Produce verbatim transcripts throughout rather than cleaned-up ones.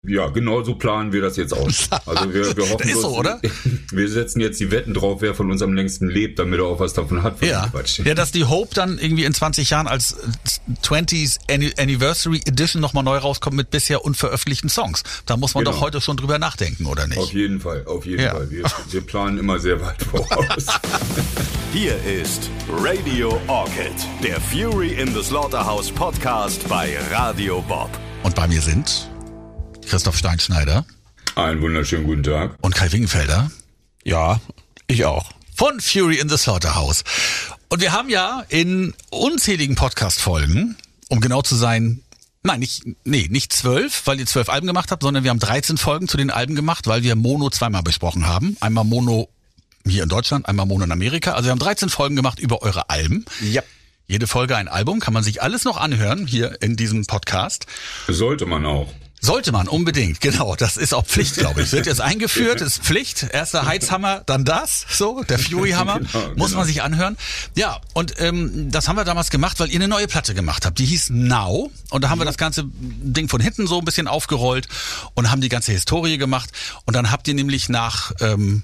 Ja, genau so planen wir das jetzt aus. Also wir, wir hoffen, das ist so, oder? Wir setzen jetzt die Wetten drauf, wer von uns am längsten lebt, damit er auch was davon hat. Von Ja. Quatsch. Ja, dass die Hope dann irgendwie in zwanzig Jahren als twentieth Anniversary Edition nochmal neu rauskommt mit bisher unveröffentlichten Songs. Da muss man Genau. doch heute schon drüber nachdenken, oder nicht? Auf jeden Fall, auf jeden Ja. Fall. Wir, wir planen immer sehr weit voraus. Hier ist Radio Orchid, der Fury in the Slaughterhouse Podcast bei Radio Bob. Und bei mir sind Christoph Steinschneider Einen wunderschönen guten Tag. und Kai Wingenfelder Ja, ich auch. von Fury in the Slaughterhouse. Und wir haben ja in unzähligen Podcast-Folgen, um genau zu sein, nein, nicht, nee, nicht zwölf, weil ihr zwölf Alben gemacht habt, sondern wir haben dreizehn Folgen zu den Alben gemacht, weil wir Mono zweimal besprochen haben. Einmal Mono hier in Deutschland, einmal Mono in Amerika. Also wir haben dreizehn Folgen gemacht über eure Alben. Ja. Jede Folge ein Album, kann man sich alles noch anhören hier in diesem Podcast. Sollte man auch. Sollte man, unbedingt, genau. Das ist auch Pflicht, glaube ich. Wird jetzt eingeführt, ist Pflicht. Erst der Heizhammer, dann das, so, der Fury-Hammer. Genau, Muss genau. man sich anhören. Ja, und ähm, das haben wir damals gemacht, weil ihr eine neue Platte gemacht habt. Die hieß Now. Und da haben wir das ganze Ding von hinten so ein bisschen aufgerollt und haben die ganze Historie gemacht. Und dann habt ihr nämlich nach, ähm,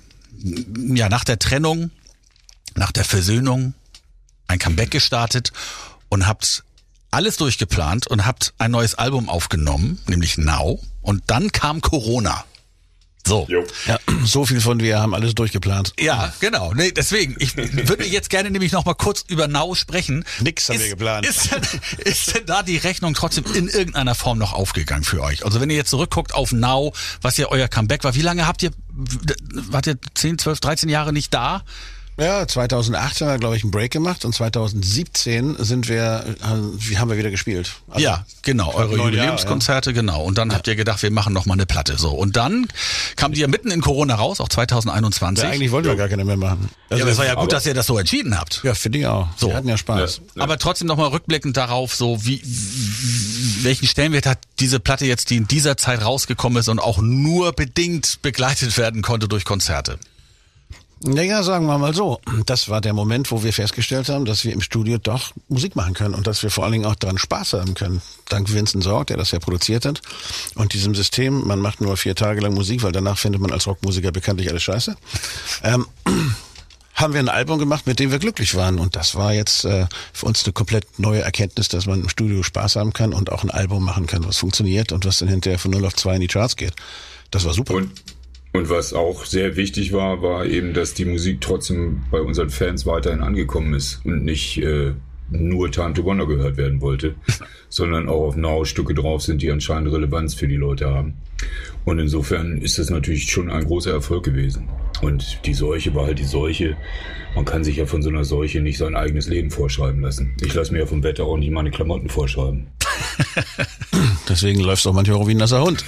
ja, nach der Trennung, nach der Versöhnung ein Comeback gestartet und habt alles durchgeplant und habt ein neues Album aufgenommen, nämlich Now. Und dann kam Corona. So. Jo. Ja, so viel von wir haben alles durchgeplant. Ja, genau. Nee, deswegen, ich würde jetzt gerne nämlich noch mal kurz über Now sprechen. Nix haben wir geplant. Ist denn, ist denn da die Rechnung trotzdem in irgendeiner Form noch aufgegangen für euch? Also wenn ihr jetzt zurückguckt auf Now, was ja euer Comeback war, wie lange habt ihr, wart ihr zehn, zwölf, dreizehn Jahre nicht da? Ja, zweitausendacht haben wir, glaube ich, einen Break gemacht und zweitausendsiebzehn sind wir, äh, wie haben wir wieder gespielt. Also, Ja, genau, eure neun Jahre, Jubiläumskonzerte, genau. Und dann habt ihr gedacht, wir machen noch mal eine Platte, so. Und dann kam die ja mitten in Corona raus, auch zweitausendeinundzwanzig. Ja, eigentlich wollten wir gar keine mehr machen. Also, Ja, aber es war ja gut, aber- dass ihr das so entschieden habt. ja, finde ich auch. So. Wir hatten ja Spaß. Ja. Aber trotzdem nochmal rückblickend darauf, so wie, wie welchen Stellenwert hat diese Platte jetzt, die in dieser Zeit rausgekommen ist und auch nur bedingt begleitet werden konnte durch Konzerte? Naja, sagen wir mal so. Das war der Moment, wo wir festgestellt haben, dass wir im Studio doch Musik machen können und dass wir vor allen Dingen auch daran Spaß haben können. Dank Vincent Sorg, der das ja produziert hat. Und diesem System, man macht nur vier Tage lang Musik, weil danach findet man als Rockmusiker bekanntlich alles scheiße. Ähm, haben wir ein Album gemacht, mit dem wir glücklich waren. Und das war jetzt äh, für uns eine komplett neue Erkenntnis, dass man im Studio Spaß haben kann und auch ein Album machen kann, was funktioniert und was dann hinterher von null auf zwei in die Charts geht. Das war super. Und, und was auch sehr wichtig war, war eben, dass die Musik trotzdem bei unseren Fans weiterhin angekommen ist und nicht äh, nur Time to Wonder gehört werden wollte, sondern auch auf Now Stücke drauf sind, die anscheinend Relevanz für die Leute haben. Und insofern ist das natürlich schon ein großer Erfolg gewesen. Und die Seuche war halt die Seuche. Man kann sich ja von so einer Seuche nicht sein eigenes Leben vorschreiben lassen. Ich lasse mir ja vom Wetter auch nicht meine Klamotten vorschreiben. Deswegen läufst du auch manchmal auch wie ein nasser Hund.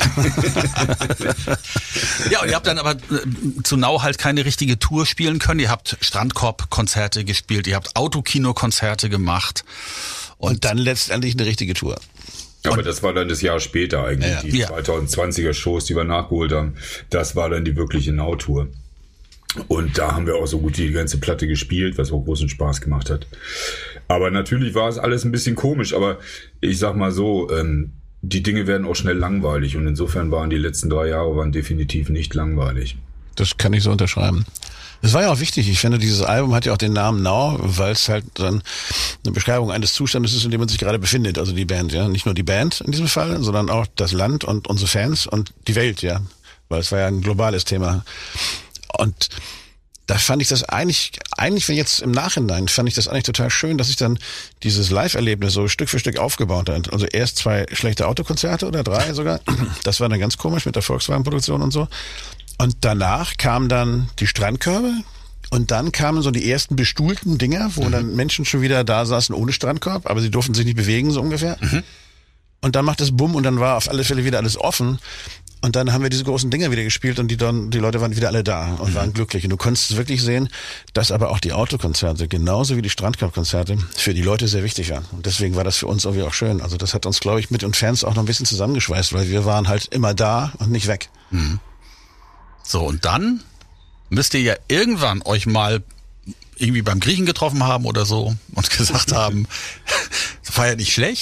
Ja, und ihr habt dann aber äh, zu Now halt keine richtige Tour spielen können. Ihr habt Strandkorb-Konzerte gespielt, ihr habt Autokino-Konzerte gemacht. Und, Und dann letztendlich eine richtige Tour. Aber das war dann das Jahr später eigentlich. Ja, die ja. zweitausendzwanziger Shows, die wir nachgeholt haben, das war dann die wirkliche Now-Tour. Und da haben wir auch so gut die ganze Platte gespielt, was auch großen Spaß gemacht hat. Aber natürlich war es alles ein bisschen komisch, aber ich sag mal so, ähm, die Dinge werden auch schnell langweilig und insofern waren die letzten drei Jahre waren definitiv nicht langweilig. Das kann ich so unterschreiben. Das war ja auch wichtig. Ich finde, dieses Album hat ja auch den Namen Now, weil es halt dann eine Beschreibung eines Zustandes ist, in dem man sich gerade befindet. Also die Band, ja. Nicht nur die Band in diesem Fall, sondern auch das Land und unsere Fans und die Welt, ja. Weil es war ja ein globales Thema. Und da fand ich das eigentlich, eigentlich, wenn jetzt im Nachhinein, fand ich das eigentlich total schön, dass sich dann dieses Live-Erlebnis so Stück für Stück aufgebaut hat. Also erst zwei schlechte Autokonzerte oder drei sogar. Das war dann ganz komisch mit der Volkswagen-Produktion und so. Und danach kamen dann die Strandkörbe und dann kamen so die ersten bestuhlten Dinger, wo mhm. dann Menschen schon wieder da saßen ohne Strandkorb, aber sie durften sich nicht bewegen, so ungefähr. Mhm. Und dann macht es Bumm und dann war auf alle Fälle wieder alles offen. Und dann haben wir diese großen Dinger wieder gespielt und die, dann, die Leute waren wieder alle da und mhm. waren glücklich. Und du konntest wirklich sehen, dass aber auch die Autokonzerte, genauso wie die Strandkorbkonzerte, für die Leute sehr wichtig waren. Und deswegen war das für uns irgendwie auch schön. Also das hat uns, glaube ich, mit den Fans auch noch ein bisschen zusammengeschweißt, weil wir waren halt immer da und nicht weg. Mhm. So, und dann müsst ihr ja irgendwann euch mal irgendwie beim Griechen getroffen haben oder so und gesagt haben, das war ja nicht schlecht,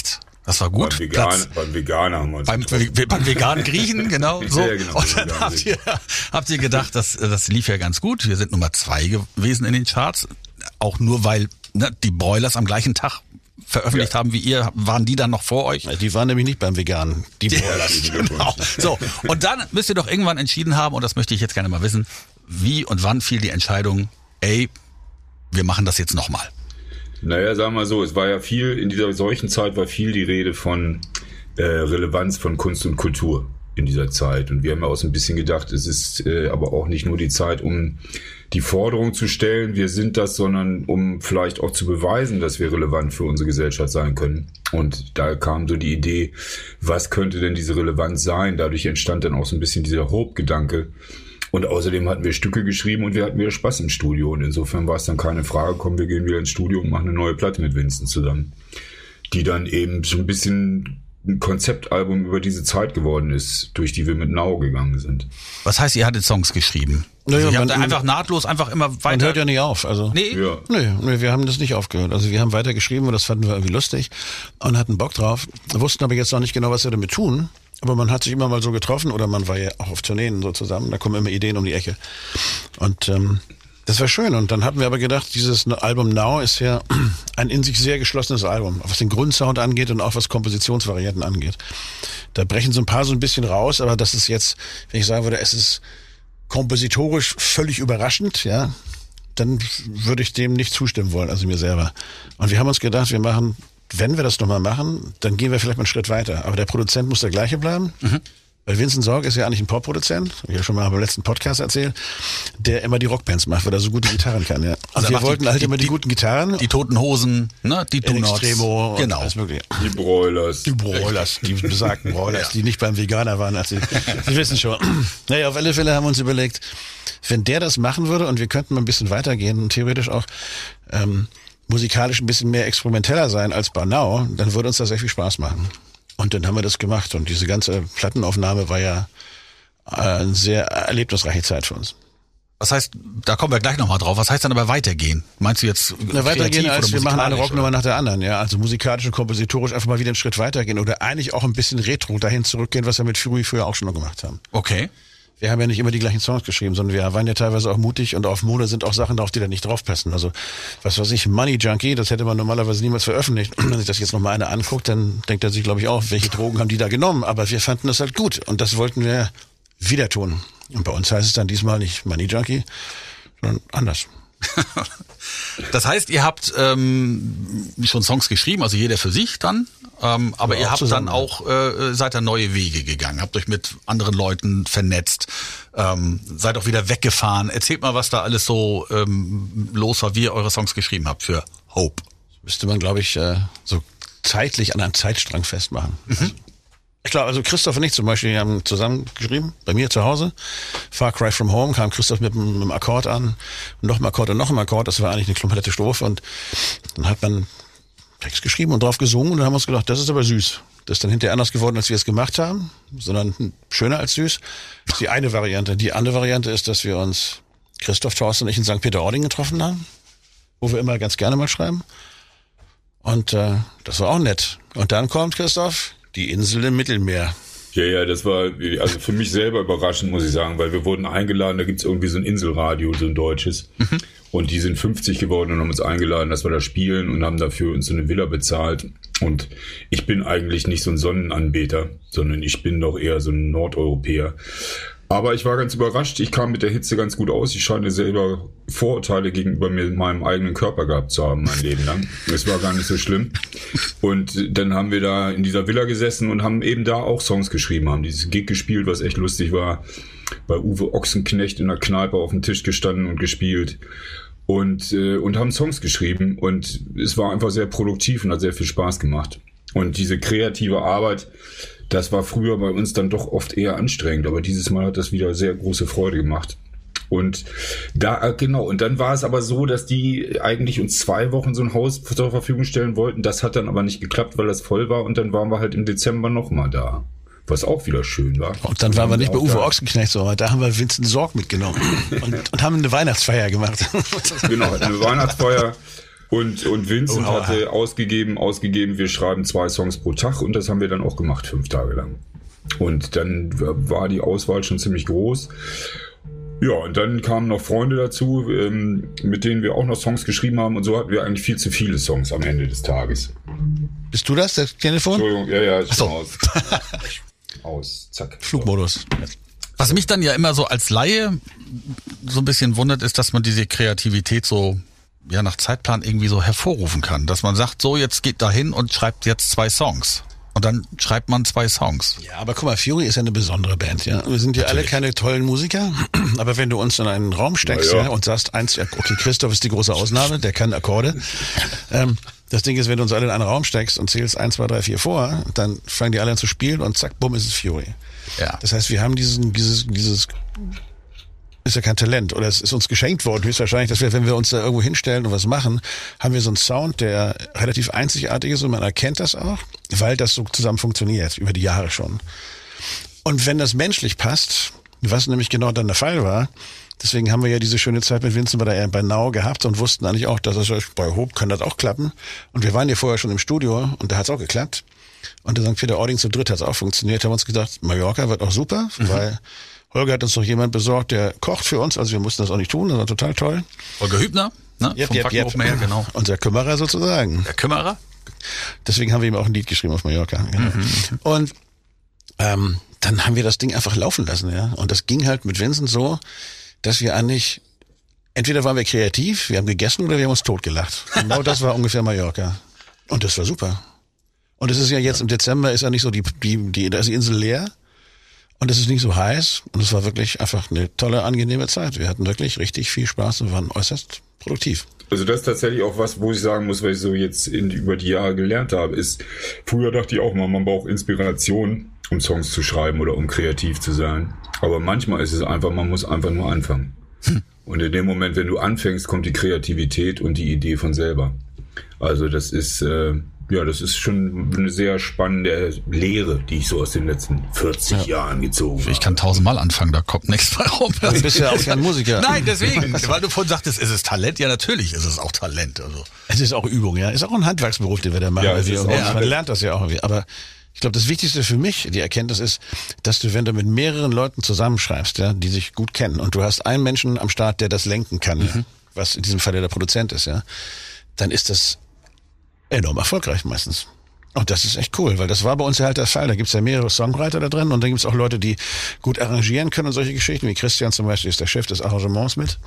Das war gut. Beim Veganer, Platz, beim Veganer haben wir uns beim, beim veganen Griechen, genau. So. Ja, genau, Und dann habt ihr, habt ihr gedacht, das, das lief ja ganz gut. Wir sind Nummer zwei gewesen in den Charts. Auch nur, weil ne, die Broilers am gleichen Tag veröffentlicht ja. haben wie ihr. Waren die dann noch vor euch? Die waren nämlich nicht beim Veganen. Die Broilers. Genau. So, und dann müsst ihr doch irgendwann entschieden haben, und das möchte ich jetzt gerne mal wissen, wie und wann fiel die Entscheidung, ey, wir machen das jetzt nochmal. Naja, sagen wir mal so, es war ja viel, in dieser solchen Zeit war viel die Rede von äh, Relevanz von Kunst und Kultur in dieser Zeit. Und wir haben ja auch so ein bisschen gedacht, es ist äh, aber auch nicht nur die Zeit, um die Forderung zu stellen, wir sind das, sondern um vielleicht auch zu beweisen, dass wir relevant für unsere Gesellschaft sein können. Und da kam so die Idee, was könnte denn diese Relevanz sein? Dadurch entstand dann auch so ein bisschen dieser Hope-Gedanke. Und außerdem hatten wir Stücke geschrieben und wir hatten wieder Spaß im Studio. Und insofern war es dann keine Frage, komm, wir gehen wieder ins Studio und machen eine neue Platte mit Vincent zusammen. Die dann eben so ein bisschen ein Konzeptalbum über diese Zeit geworden ist, durch die wir mit Now gegangen sind. Was heißt, ihr hattet Songs geschrieben? Naja, also ihr habt man, einfach nahtlos einfach immer weiter... Man hört ja nicht auf. Also. Nee? Ja. Nee, nee, wir haben das nicht aufgehört. Also wir haben weiter geschrieben und das fanden wir irgendwie lustig und hatten Bock drauf, wussten aber jetzt noch nicht genau, was wir damit tun. Aber man hat sich immer mal so getroffen oder man war ja auch auf Tourneen so zusammen, da kommen immer Ideen um die Ecke. Und ähm, das war schön. Und dann hatten wir aber gedacht, dieses Album Now ist ja ein in sich sehr geschlossenes Album, was den Grundsound angeht und auch was Kompositionsvarianten angeht. Da brechen so ein paar so ein bisschen raus, aber das ist jetzt, wenn ich sagen würde, es ist kompositorisch völlig überraschend, ja, dann würde ich dem nicht zustimmen wollen, also mir selber. Und wir haben uns gedacht, wir machen... Wenn wir das nochmal machen, dann gehen wir vielleicht mal einen Schritt weiter. Aber der Produzent muss der gleiche bleiben. Mhm. Weil Vincent Sorg ist ja eigentlich ein Popproduzent, hab ich ja schon mal beim letzten Podcast erzählt, der immer die Rockbands macht, weil er so gute Gitarren kann. Ja. Also wir wollten die, halt die, immer die, die guten Gitarren. Die Toten Hosen, ne? Die Donuts. Extremo. Genau. Alles Mögliche. Die Broilers. Die Broilers, die besagten Broilers, ja. Die nicht beim Veganer waren. Als sie, Sie wissen schon. Naja, auf alle Fälle haben wir uns überlegt, wenn der das machen würde und wir könnten mal ein bisschen weitergehen und theoretisch auch ähm, musikalisch ein bisschen mehr experimenteller sein als bei Now, dann würde uns das sehr viel Spaß machen. Und dann haben wir das gemacht. Und diese ganze Plattenaufnahme war ja eine sehr erlebnisreiche Zeit für uns. Was heißt, da kommen wir gleich nochmal drauf, was heißt dann aber weitergehen? Meinst du jetzt Na, weitergehen als wir machen eine Rocknummer oder? nach der anderen, ja. Also musikalisch und kompositorisch einfach mal wieder einen Schritt weitergehen oder eigentlich auch ein bisschen retro dahin zurückgehen, was wir mit Fury früher auch schon noch gemacht haben. Okay. Wir haben ja nicht immer die gleichen Songs geschrieben, sondern wir waren ja teilweise auch mutig und auf Mode sind auch Sachen drauf, die da nicht draufpassen. Also, was weiß ich, Money Junkie, das hätte man normalerweise niemals veröffentlicht. Wenn sich das jetzt nochmal einer anguckt, dann denkt er sich, glaube ich, auch, welche Drogen haben die da genommen? Aber wir fanden das halt gut und das wollten wir wieder tun. Und bei uns heißt es dann diesmal nicht Money Junkie, sondern anders. Das heißt, ihr habt ähm, schon Songs geschrieben, also jeder für sich dann, ähm, aber ja, ihr habt zusammen. Dann auch, äh, seid da neue Wege gegangen, habt euch mit anderen Leuten vernetzt, ähm, seid auch wieder weggefahren. Erzählt mal, was da alles so ähm, los war, wie ihr eure Songs geschrieben habt für Hope. Das müsste man, glaube ich, äh, so zeitlich an einem Zeitstrang festmachen. Mhm. Also, ich glaube, also Christoph und ich zum Beispiel, wir haben zusammen geschrieben, bei mir zu Hause. Far Cry From Home kam Christoph mit einem, mit einem Akkord an, noch ein Akkord und noch ein Akkord, das war eigentlich eine komplette Strophe und dann hat man Text geschrieben und drauf gesungen und dann haben wir uns gedacht, das ist aber süß. Das ist dann hinterher anders geworden, als wir es gemacht haben, sondern schöner als süß. Das ist die eine Variante. Die andere Variante ist, dass wir uns, Christoph, Thorsten und ich in Sankt Peter-Ording getroffen haben, wo wir immer ganz gerne mal schreiben. Und äh, das war auch nett. Und dann kommt Christoph, die Insel im Mittelmeer. Ja, ja, das war also für mich selber überraschend, muss ich sagen, weil wir wurden eingeladen, da gibt's irgendwie so ein Inselradio, so ein deutsches. Mhm. Und die sind fünfzig geworden und haben uns eingeladen, dass wir da spielen und haben dafür uns so eine Villa bezahlt. Und ich bin eigentlich nicht so ein Sonnenanbeter, sondern ich bin doch eher so ein Nordeuropäer. Aber ich war ganz überrascht, ich kam mit der Hitze ganz gut aus. Ich scheine selber Vorurteile gegenüber mir, meinem eigenen Körper gehabt zu haben, mein Leben lang. Es war gar nicht so schlimm. Und dann haben wir da in dieser Villa gesessen und haben eben da auch Songs geschrieben, haben dieses Gig gespielt, was echt lustig war. Bei Uwe Ochsenknecht in der Kneipe auf dem Tisch gestanden und gespielt. Und, äh, und haben Songs geschrieben. Und es war einfach sehr produktiv und hat sehr viel Spaß gemacht. Und diese kreative Arbeit, das war früher bei uns dann doch oft eher anstrengend, aber dieses Mal hat das wieder sehr große Freude gemacht. Und da, genau, und dann war es aber so, dass die eigentlich uns zwei Wochen so ein Haus zur Verfügung stellen wollten. Das hat dann aber nicht geklappt, weil das voll war und dann waren wir halt im Dezember nochmal da. Was auch wieder schön war. Und dann waren wir nicht bei Uwe Ochsenknecht, sondern da haben wir Vincent Sorg mitgenommen und, und haben eine Weihnachtsfeier gemacht. Genau, eine Weihnachtsfeier. Und, und Vincent Oh, hatte ausgegeben, ausgegeben, wir schreiben zwei Songs pro Tag und das haben wir dann auch gemacht, fünf Tage lang. Und dann war die Auswahl schon ziemlich groß. Ja, und dann kamen noch Freunde dazu, ähm, mit denen wir auch noch Songs geschrieben haben und so hatten wir eigentlich viel zu viele Songs am Ende des Tages. Bist du das, das Telefon? Entschuldigung, ja, ja, ist so. schon aus. Aus, zack. Flugmodus. Was mich dann ja immer so als Laie so ein bisschen wundert, ist, dass man diese Kreativität so ja nach Zeitplan irgendwie so hervorrufen kann. Dass man sagt, so jetzt geht da hin und schreibt jetzt zwei Songs. Und dann schreibt man zwei Songs. Ja, aber guck mal, Fury ist ja eine besondere Band, ja. Wir sind ja alle keine tollen Musiker, aber wenn du uns in einen Raum steckst, ja. ja, und sagst, eins, okay, Christoph ist die große Ausnahme, der kann Akkorde. ähm, das Ding ist, wenn du uns alle in einen Raum steckst und zählst eins, zwei, drei, vier vor, dann fangen die alle an zu spielen und zack, bumm, ist es Fury. Ja. Das heißt, wir haben diesen, dieses, dieses, ist ja kein Talent oder es ist uns geschenkt worden, höchstwahrscheinlich, dass wir, wenn wir uns da irgendwo hinstellen und was machen, haben wir so einen Sound, der relativ einzigartig ist und man erkennt das auch, weil das so zusammen funktioniert, über die Jahre schon. Und wenn das menschlich passt, was nämlich genau dann der Fall war, deswegen haben wir ja diese schöne Zeit mit Vincent bei, der, bei Now gehabt und wussten eigentlich auch, dass das bei Hope kann das auch klappen. Und wir waren ja vorher schon im Studio und da hat es auch geklappt. Und der Sankt Peter-Ording zu dritt hat es auch funktioniert. Haben uns gedacht, Mallorca wird auch super, mhm. weil Holger hat uns noch jemand besorgt, der kocht für uns. Also wir mussten das auch nicht tun, das war total toll. Holger Hübner, ne? Yep, vom yep, yep. Open Air, genau. Unser Kümmerer sozusagen. Der Kümmerer? Deswegen haben wir ihm auch ein Lied geschrieben auf Mallorca. Genau. Mhm. Und ähm, dann haben wir das Ding einfach laufen lassen, ja. Und das ging halt mit Vincent so, dass wir eigentlich, entweder waren wir kreativ, wir haben gegessen oder wir haben uns totgelacht. Genau das war ungefähr Mallorca. Und das war super. Und es ist ja jetzt im Dezember, ist ja nicht so die, die, die, da ist die Insel leer. Und es ist nicht so heiß. Und es war wirklich einfach eine tolle, angenehme Zeit. Wir hatten wirklich richtig viel Spaß und waren äußerst produktiv. Also das ist tatsächlich auch was, wo ich sagen muss, weil ich so jetzt in, über die Jahre gelernt habe, ist, früher dachte ich auch mal, man braucht Inspiration, um Songs zu schreiben oder um kreativ zu sein. Aber manchmal ist es einfach, man muss einfach nur anfangen. Hm. Und in dem Moment, wenn du anfängst, kommt die Kreativität und die Idee von selber. Also das ist, äh, ja, das ist schon eine sehr spannende Lehre, die ich so aus den letzten vierzig ja. Jahren gezogen habe. Ich kann tausendmal anfangen, da kommt nichts bei rum. Du bist ja auch kein Musiker. Nein, deswegen, weil du vorhin sagtest, ist es Talent? Ja, natürlich ist es auch Talent. Also. Es ist auch Übung, ja. Ist auch ein Handwerksberuf, den wir da machen. Ja, weil es wir ist auch, man lernt das ja auch irgendwie. Aber ich glaube, das Wichtigste für mich, die Erkenntnis ist, dass du, wenn du mit mehreren Leuten zusammenschreibst, ja, die sich gut kennen, und du hast einen Menschen am Start, der das lenken kann, mhm. was in diesem Fall der Produzent ist, ja, dann ist das enorm erfolgreich meistens. Und das ist echt cool, weil das war bei uns ja halt der Fall. Da gibt's ja mehrere Songwriter da drin und dann gibt's auch Leute, die gut arrangieren können und solche Geschichten, wie Christian zum Beispiel ist der Chef des Arrangements mit.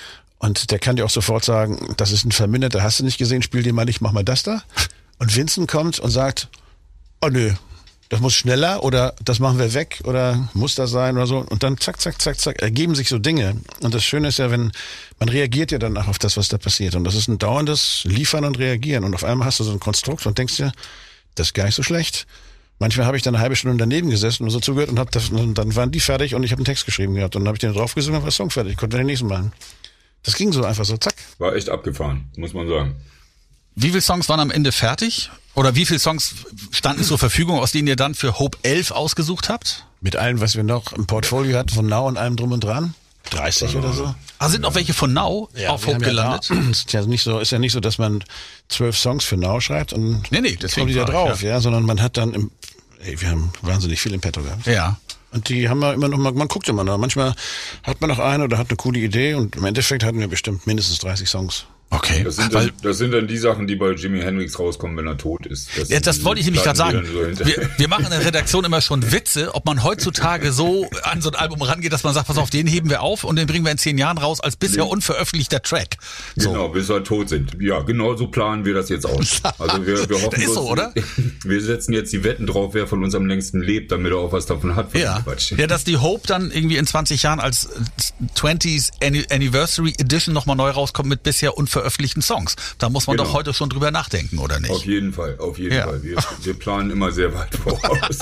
Und der kann dir auch sofort sagen, das ist ein Verminderter, hast du nicht gesehen, spiel dir mal nicht, mach mal das da. Und Vincent kommt und sagt, oh nö, das muss schneller oder das machen wir weg oder muss das sein oder so. Und dann zack, zack, zack, zack, ergeben sich so Dinge. Und das Schöne ist ja, wenn, man reagiert ja danach auf das, was da passiert. Und das ist ein dauerndes Liefern und Reagieren. Und auf einmal hast du so ein Konstrukt und denkst dir, das ist gar nicht so schlecht. Manchmal habe ich dann eine halbe Stunde daneben gesessen und so zugehört und, hab das, und dann waren die fertig und ich habe einen Text geschrieben gehabt. Und dann habe ich den draufgesungen und war der Song fertig. Ich konnte den nächsten machen. Das ging so einfach so, zack. War echt abgefahren, muss man sagen. Wie viele Songs waren am Ende fertig? Oder wie viele Songs standen zur Verfügung, aus denen ihr dann für Hope elf ausgesucht habt? Mit allem, was wir noch im Portfolio hatten, von Now und allem drum und dran? dreißig oder so. Ah, sind noch welche von Now ja, auf Hope gelandet? Ja, ist ja nicht so, ist ja nicht so, dass man zwölf Songs für Now schreibt und nee, nee, deswegen kommen die da drauf, ich, ja. ja, sondern man hat dann im, ey, wir haben wahnsinnig viel im Petto gehabt. Ja. Und die haben wir immer noch mal, man guckt immer noch. Manchmal hat man noch eine oder hat eine coole Idee und im Endeffekt hatten wir bestimmt mindestens dreißig Songs. Okay. Das sind, dann, das sind dann die Sachen, die bei Jimi Hendrix rauskommen, wenn er tot ist. Das, ja, das wollte ich nämlich gerade sagen. So wir, wir machen in der Redaktion immer schon Witze, ob man heutzutage so an so ein Album rangeht, dass man sagt, pass auf, den heben wir auf und den bringen wir in zehn Jahren raus als bisher nee. unveröffentlichter Track. So. Genau, bis wir tot sind. Ja, genau so planen wir das jetzt aus. Also wir, wir hoffen, das ist so, oder? Wir setzen jetzt die Wetten drauf, wer von uns am längsten lebt, damit er auch was davon hat. Ja. ja, dass die Hope dann irgendwie in zwanzig Jahren als twentieth Anniversary Edition nochmal neu rauskommt mit bisher unveröffentlichten Songs. Da muss man genau. doch heute schon drüber nachdenken, oder nicht? Auf jeden Fall, auf jeden ja. Fall. Wir, wir planen immer sehr weit voraus.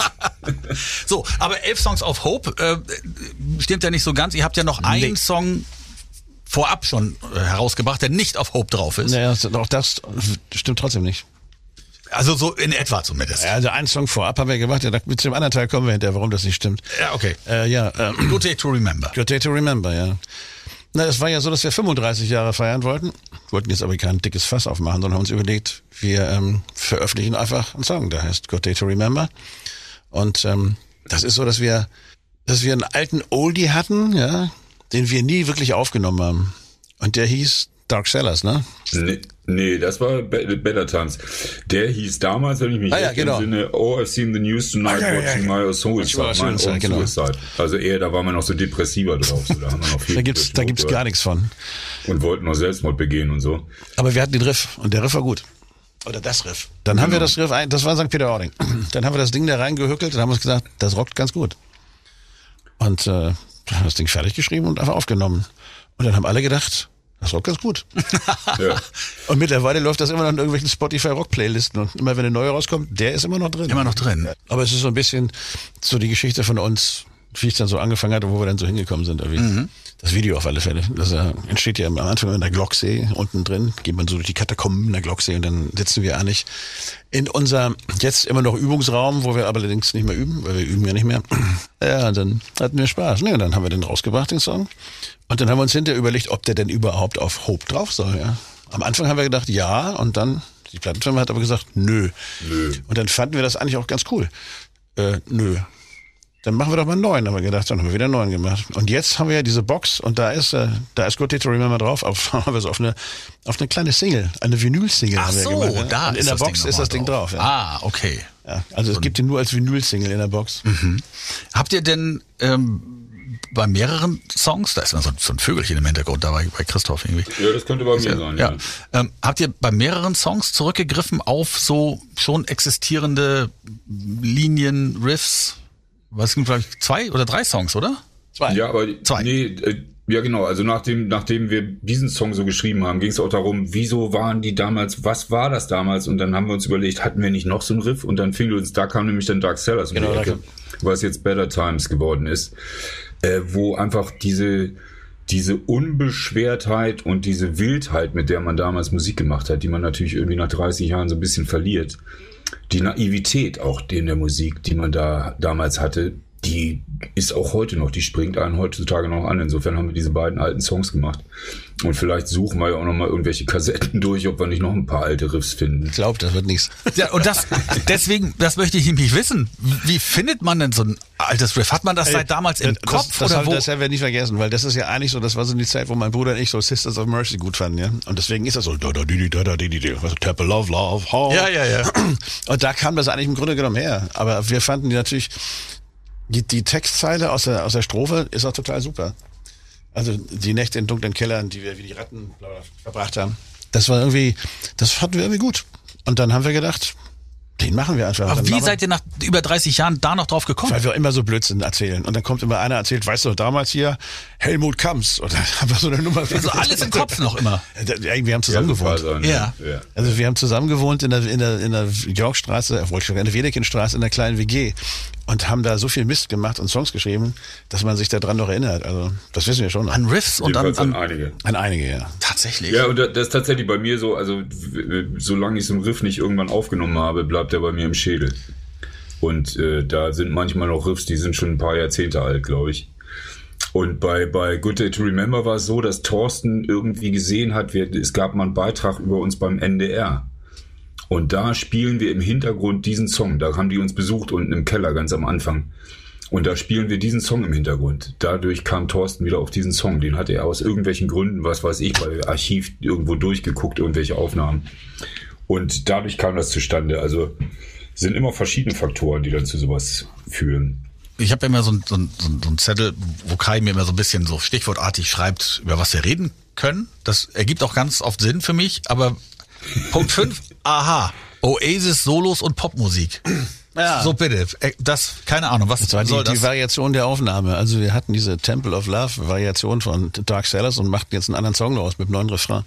So, aber elf Songs auf Hope äh, stimmt ja nicht so ganz. Ihr habt ja noch einen nee. Song vorab schon äh, herausgebracht, der nicht auf Hope drauf ist. Naja, auch das stimmt trotzdem nicht. Also so in etwa zumindest. Ja, also einen Song vorab haben wir gemacht, ja, mit dem anderen Teil kommen wir hinterher, warum das nicht stimmt. Ja, okay. Äh, ja, äh, Good Day to Remember. Good Day to Remember, ja. Na, es war ja so, dass wir fünfunddreißig Jahre feiern wollten. wollten jetzt aber kein dickes Fass aufmachen, sondern haben uns überlegt, wir ähm, veröffentlichen einfach einen Song, der heißt Good Day to Remember. Und ähm, das ist so, dass wir, dass wir einen alten Oldie hatten, ja, den wir nie wirklich aufgenommen haben. Und der hieß Dark Cellars, ne? Nee, nee, das war Be- Better Times. Der hieß damals, wenn ich mich ah, ja, recht genau. entsinne, Oh, I've seen the news tonight, ah, ja, watching ja, ja. my suicide, Watching my my suicide, own genau. suicide. Also eher, da waren wir noch so depressiver drauf. So, da haben wir noch viel da gibt's, da gibt's gar nichts von. Und wollten noch Selbstmord begehen und so. Aber wir hatten den Riff und der Riff war gut. Oder das Riff. Dann genau. haben wir das Riff, ein, das war Sankt Peter-Ording. Dann haben wir das Ding da reingehückelt und haben uns gesagt, das rockt ganz gut. Und äh, haben das Ding fertig geschrieben und einfach aufgenommen. Und dann haben alle gedacht, das rockt ganz gut. Ja. Und mittlerweile läuft das immer noch in irgendwelchen Spotify-Rock-Playlisten. Und immer wenn eine neue rauskommt, der ist immer noch drin. Immer noch drin. Aber es ist so ein bisschen so die Geschichte von uns, wie es dann so angefangen hat und wo wir dann so hingekommen sind. Mhm. Das Video auf alle Fälle. Das äh, entsteht ja am Anfang in der Glocksee unten drin. Geht man so durch die Katakomben in der Glocksee und dann sitzen wir eigentlich in unserem jetzt immer noch Übungsraum, wo wir aber allerdings nicht mehr üben, weil wir üben ja nicht mehr. Ja, und dann hatten wir Spaß. Ne, und dann haben wir den rausgebracht, den Song. Und dann haben wir uns hinterher überlegt, ob der denn überhaupt auf Hope drauf soll. Ja. Am Anfang haben wir gedacht, ja, und dann, die Plattenfirma hat aber gesagt, nö. nö. Und dann fanden wir das eigentlich auch ganz cool. Äh, nö. Dann machen wir doch mal einen neuen, haben wir gedacht, dann haben wir wieder einen neuen gemacht. Und jetzt haben wir ja diese Box und da ist, äh, da ist Good Day to Remember drauf, auf, haben wir so auf eine, auf eine kleine Single, eine Vinyl-Single Ach haben wir so, gemacht. Ja. da und ist in der das Box Ding ist das Ding drauf. drauf Ja. Ah, okay. Ja, also es gibt ihn nur als Vinyl-Single in der Box. Mhm. Habt ihr denn ähm, bei mehreren Songs, da ist immer so, so ein Vögelchen im Hintergrund, da bei, bei Christoph irgendwie. Ja, das könnte bei mir sein, ja. ja. Ähm, habt ihr bei mehreren Songs zurückgegriffen auf so schon existierende Linien, Riffs? Was sind vielleicht zwei oder drei Songs, oder? Zwei. Ja, aber zwei. Nee, äh, ja genau, also nachdem nachdem wir diesen Song so geschrieben haben, ging es auch darum, wieso waren die damals, was war das damals? Und dann haben wir uns überlegt, hatten wir nicht noch so einen Riff? Und dann fing uns, da kam nämlich dann Dark Cellars, genau, um die Ecke, was jetzt Better Times geworden ist, äh, wo einfach diese diese Unbeschwertheit und diese Wildheit, mit der man damals Musik gemacht hat, die man natürlich irgendwie nach dreißig Jahren so ein bisschen verliert, die Naivität auch in der Musik, die man da damals hatte, die ist auch heute noch, die springt einen heutzutage noch an. Insofern haben wir diese beiden alten Songs gemacht. Und vielleicht suchen wir ja auch noch mal irgendwelche Kassetten durch, ob wir nicht noch ein paar alte Riffs finden. Ich glaube, das wird nichts. Ja, und das, deswegen, das möchte ich nämlich wissen. Wie findet man denn so ein altes Riff? Hat man das seit damals im das, Kopf das, oder das, wo? Das werden wir nicht vergessen, weil das ist ja eigentlich so, das war so die Zeit, wo mein Bruder und ich so Sisters of Mercy gut fanden, ja. Und deswegen ist das so, da da di da da di di was Temple of Love. Oh. Ja, ja, ja. Und da kam das eigentlich im Grunde genommen her. Aber wir fanden die natürlich, die, die Textzeile aus der, aus der Strophe ist auch total super. Also die Nächte in dunklen Kellern, die wir wie die Ratten verbracht haben. Das war irgendwie, das fanden wir irgendwie gut. Und dann haben wir gedacht, den machen wir einfach. Aber wie seid ihr nach über dreißig Jahren da noch drauf gekommen? Weil wir immer so Blödsinn erzählen. Und dann kommt immer einer erzählt, weißt du, damals hier Helmut Kamps. Oder haben wir so eine Nummer. Also alles im Kopf noch immer. Wir haben zusammen gewohnt. Sein, ja. ja. Also wir haben zusammen gewohnt in der, in der, in der Yorkstraße, obwohl ich in der Wedekindstraße in der kleinen W G. Und haben da so viel Mist gemacht und Songs geschrieben, dass man sich daran noch erinnert. Also das wissen wir schon noch. An Riffs und an, an einige. An einige, ja. Tatsächlich. Ja, und das ist tatsächlich bei mir so, also solange ich so einen Riff nicht irgendwann aufgenommen habe, bleibt er bei mir im Schädel. Und äh, da sind manchmal noch Riffs, die sind schon ein paar Jahrzehnte alt, glaube ich. Und bei, bei Good Day to Remember war es so, dass Thorsten irgendwie gesehen hat, wir, es gab mal einen Beitrag über uns beim N D R. Und da spielen wir im Hintergrund diesen Song. Da haben die uns besucht unten im Keller ganz am Anfang. Und da spielen wir diesen Song im Hintergrund. Dadurch kam Thorsten wieder auf diesen Song. Den hatte er aus irgendwelchen Gründen, was weiß ich, bei Archiv irgendwo durchgeguckt, irgendwelche Aufnahmen. Und dadurch kam das zustande. Also sind immer verschiedene Faktoren, die dann zu sowas führen. Ich habe ja immer so einen so ein, so ein Zettel, wo Kai mir immer so ein bisschen so stichwortartig schreibt, über was wir reden können. Das ergibt auch ganz oft Sinn für mich, aber Punkt fünf, aha, Oasis, Solos und Popmusik. Ja. So bitte, das, keine Ahnung, was das war soll die, das? Die Variation der Aufnahme. Also wir hatten diese Temple of Love Variation von Dark Cellars und machten jetzt einen anderen Song daraus mit einem neuen Refrain.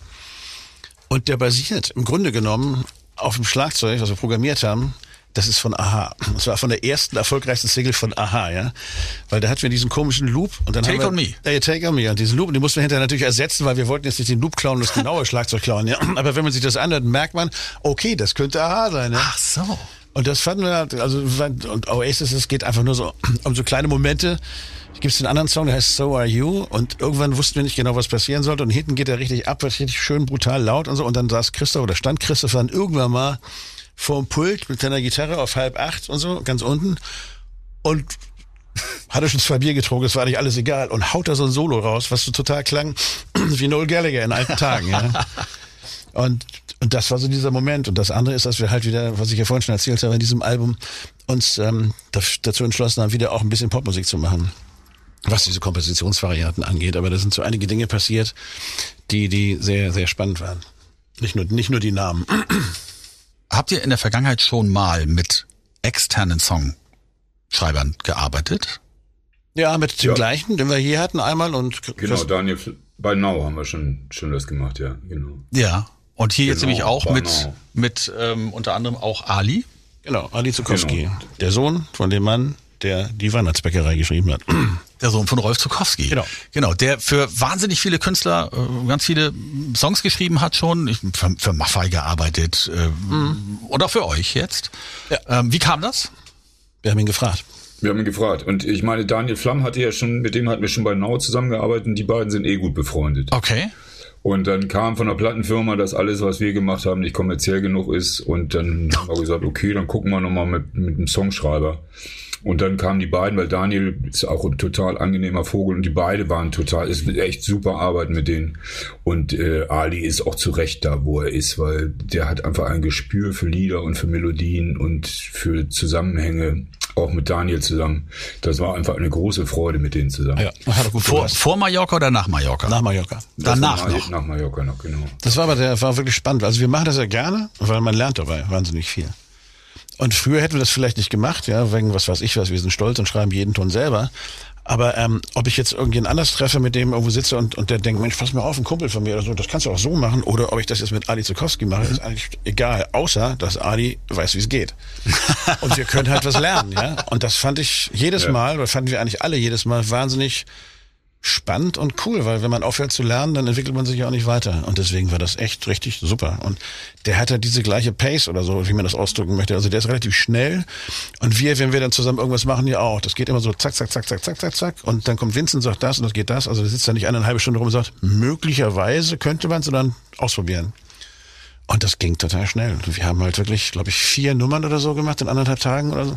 Und der basiert im Grunde genommen auf dem Schlagzeug, was wir programmiert haben. Das ist von Aha. Das war von der ersten erfolgreichsten Single von Aha, ja. Weil da hatten wir diesen komischen Loop und dann Take haben wir, on Me. Ja, Take on Me. Und diesen Loop, und den mussten wir hinterher natürlich ersetzen, weil wir wollten jetzt nicht den Loop klauen und das genaue Schlagzeug klauen, ja. Aber wenn man sich das anhört, merkt man, okay, das könnte Aha sein, ja. Ach so. Und das fanden wir, also und Oasis, es geht einfach nur so um so kleine Momente. Gibt es einen anderen Song, der heißt So Are You, und irgendwann wussten wir nicht genau, was passieren sollte, und hinten geht er richtig ab, wird richtig schön brutal laut und so, und dann saß Christoph oder stand Christoph dann irgendwann mal vorm Pult mit seiner Gitarre auf halb acht und so, ganz unten, und hatte schon zwei Bier getrunken, es war nicht alles egal, und haut da so ein Solo raus, was so total klang wie Noel Gallagher in alten Tagen, ja. Und, und das war so dieser Moment. Und das andere ist, dass wir halt wieder, was ich ja vorhin schon erzählt habe, in diesem Album uns ähm, dazu entschlossen haben, wieder auch ein bisschen Popmusik zu machen, was diese Kompositionsvarianten angeht. Aber da sind so einige Dinge passiert, die, die sehr, sehr spannend waren. Nicht nur, nicht nur die Namen. Habt ihr in der Vergangenheit schon mal mit externen Songschreibern gearbeitet? Ja, mit dem ja. gleichen, den wir hier hatten einmal. Und genau, das, Daniel, bei Now haben wir schon, schon das gemacht, ja, genau. Ja, und hier genau, jetzt nämlich auch mit, Now. mit ähm, unter anderem auch Ali. Genau, Ali Zuckowski, genau. Der Sohn von dem Mann, der die Weihnachtsbäckerei geschrieben hat. Der Sohn von Rolf Zuckowski. Genau. Genau, der für wahnsinnig viele Künstler äh, ganz viele Songs geschrieben hat schon. Ich, für, für Maffei gearbeitet. Äh, mhm. Und auch für euch jetzt. Ja. Ähm, wie kam das? Wir haben ihn gefragt. Wir haben ihn gefragt. Und ich meine, Daniel Flamm hatte ja schon, mit dem hatten wir schon bei Now zusammengearbeitet, und die beiden sind eh gut befreundet. Okay. Und dann kam von der Plattenfirma, dass alles, was wir gemacht haben, nicht kommerziell genug ist. Und dann haben wir gesagt, okay, dann gucken wir nochmal mit, mit einem Songschreiber. Und dann kamen die beiden, weil Daniel ist auch ein total angenehmer Vogel, und die beiden waren total, ist echt super Arbeit mit denen. Und äh, Ali ist auch zu Recht da, wo er ist, weil der hat einfach ein Gespür für Lieder und für Melodien und für Zusammenhänge, auch mit Daniel zusammen. Das war einfach eine große Freude mit denen zusammen. Ja, hat er gut vor, vor Mallorca oder nach Mallorca? Nach Mallorca. Danach nach, noch? Nach Mallorca noch, genau. Das war aber der, war wirklich spannend. Also wir machen das ja gerne, weil man lernt dabei wahnsinnig viel. Und früher hätten wir das vielleicht nicht gemacht, ja, wegen was weiß ich was, wir sind stolz und schreiben jeden Ton selber. Aber ähm, ob ich jetzt irgendjemand anders treffe, mit dem irgendwo sitze und, und der denkt, Mensch, pass mir auf, ein Kumpel von mir oder so, das kannst du auch so machen, oder ob ich das jetzt mit Ali Zuckowski mache, ist eigentlich egal, außer dass Ali weiß, wie es geht. Und wir können halt was lernen, ja. Und das fand ich jedes ja. Mal, oder fanden wir eigentlich alle jedes Mal wahnsinnig spannend und cool, weil wenn man aufhört zu lernen, dann entwickelt man sich ja auch nicht weiter. Und deswegen war das echt richtig super. Und der hat ja diese gleiche Pace oder so, wie man das ausdrücken möchte. Also der ist relativ schnell. Und wir, wenn wir dann zusammen irgendwas machen, ja auch. Das geht immer so zack, zack, zack, zack, zack, zack, zack. Und dann kommt Vincent, sagt das und das geht das. Also der sitzt da nicht eine halbe Stunde rum und sagt, möglicherweise könnte man es, sondern ausprobieren. Und das ging total schnell. Und wir haben halt wirklich, glaube ich, vier Nummern oder so gemacht in anderthalb Tagen oder so.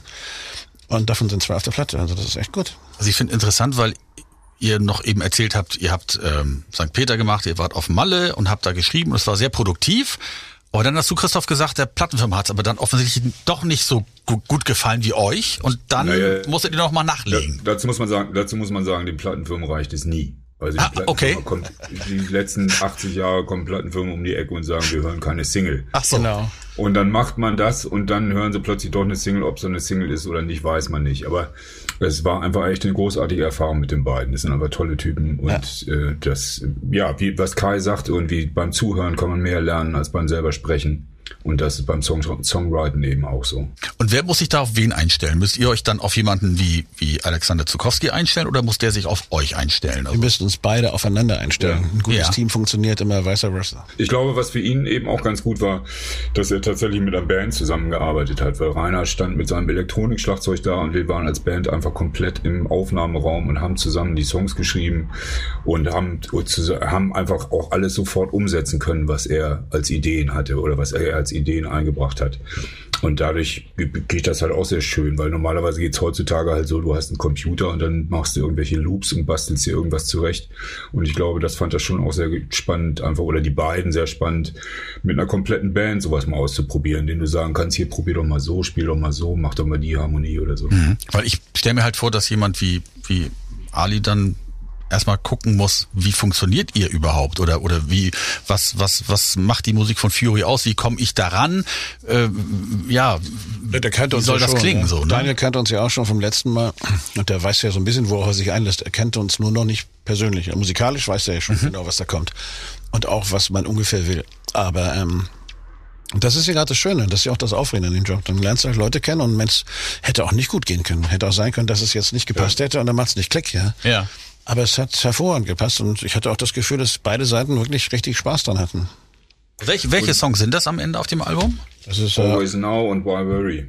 Und davon sind zwei auf der Platte. Also das ist echt gut. Also ich finde interessant, weil ihr noch eben erzählt habt, ihr habt ähm, Sankt Peter gemacht, ihr wart auf Malle und habt da geschrieben, und es war sehr produktiv. Aber dann hast du, Christoph, gesagt, der Plattenfirma hat es aber dann offensichtlich doch nicht so gut, gut gefallen wie euch, und dann naja, musstet ihr noch mal nachlegen. Da, dazu muss man sagen, dazu muss man sagen, den Plattenfirmen reicht es nie. Also die ah, okay. kommt, die letzten achtzig Jahre kommen Plattenfirmen um die Ecke und sagen, wir hören keine Single. Ach so. Genau. Und dann macht man das, und dann hören sie plötzlich doch eine Single. Ob es eine Single ist oder nicht, weiß man nicht. Aber es war einfach echt eine großartige Erfahrung mit den beiden. Das sind einfach tolle Typen. Und ja. äh, das, ja, wie was Kai sagt, irgendwie beim Zuhören kann man mehr lernen als beim selber sprechen. Und das ist beim Song Songwriting eben auch so. Und wer muss sich da auf wen einstellen? Müsst ihr euch dann auf jemanden wie wie Alexander Zuckowski einstellen, oder muss der sich auf euch einstellen? Also wir müssen uns beide aufeinander einstellen. Ja. Ein gutes ja. Team funktioniert immer vice versa. Ich glaube, was für ihn eben auch ganz gut war, dass er tatsächlich mit einer Band zusammengearbeitet hat, weil Rainer stand mit seinem Elektronikschlagzeug da, und wir waren als Band einfach komplett im Aufnahmeraum und haben zusammen die Songs geschrieben und haben, haben einfach auch alles sofort umsetzen können, was er als Ideen hatte oder was er als Ideen eingebracht hat. Und dadurch geht das halt auch sehr schön, weil normalerweise geht's heutzutage halt so, du hast einen Computer und dann machst du irgendwelche Loops und bastelst dir irgendwas zurecht. Und ich glaube, das fand das schon auch sehr spannend, einfach, oder die beiden sehr spannend, mit einer kompletten Band sowas mal auszuprobieren, den du sagen kannst, hier probier doch mal so, spiel doch mal so, mach doch mal die Harmonie oder so. Mhm. Weil ich stelle mir halt vor, dass jemand wie, wie Ali dann erstmal gucken muss, wie funktioniert ihr überhaupt, oder oder wie was was was macht die Musik von Fury aus, wie komme ich daran, äh, ja, der kannte uns wie soll ja das schon, klingen ja. so, ne? Daniel kannte uns ja auch schon vom letzten Mal, und der weiß ja so ein bisschen, worauf er sich einlässt. Er kennt uns nur noch nicht persönlich. Ja, musikalisch weiß er ja schon mhm. genau, was da kommt, und auch was man ungefähr will, aber ähm, das ist ja gerade das Schöne, das ist ja auch das Aufregende an dem Job. Dann lernst du halt Leute kennen, und Mensch, hätte auch nicht gut gehen können. Hätte auch sein können, dass es jetzt nicht gepasst ja. hätte, und dann macht's nicht Klick, ja. Ja. Aber es hat hervorragend gepasst, und ich hatte auch das Gefühl, dass beide Seiten wirklich richtig Spaß dran hatten. Welche, welche Songs sind das am Ende auf dem Album? Das ist uh, Always Now und Why Worry.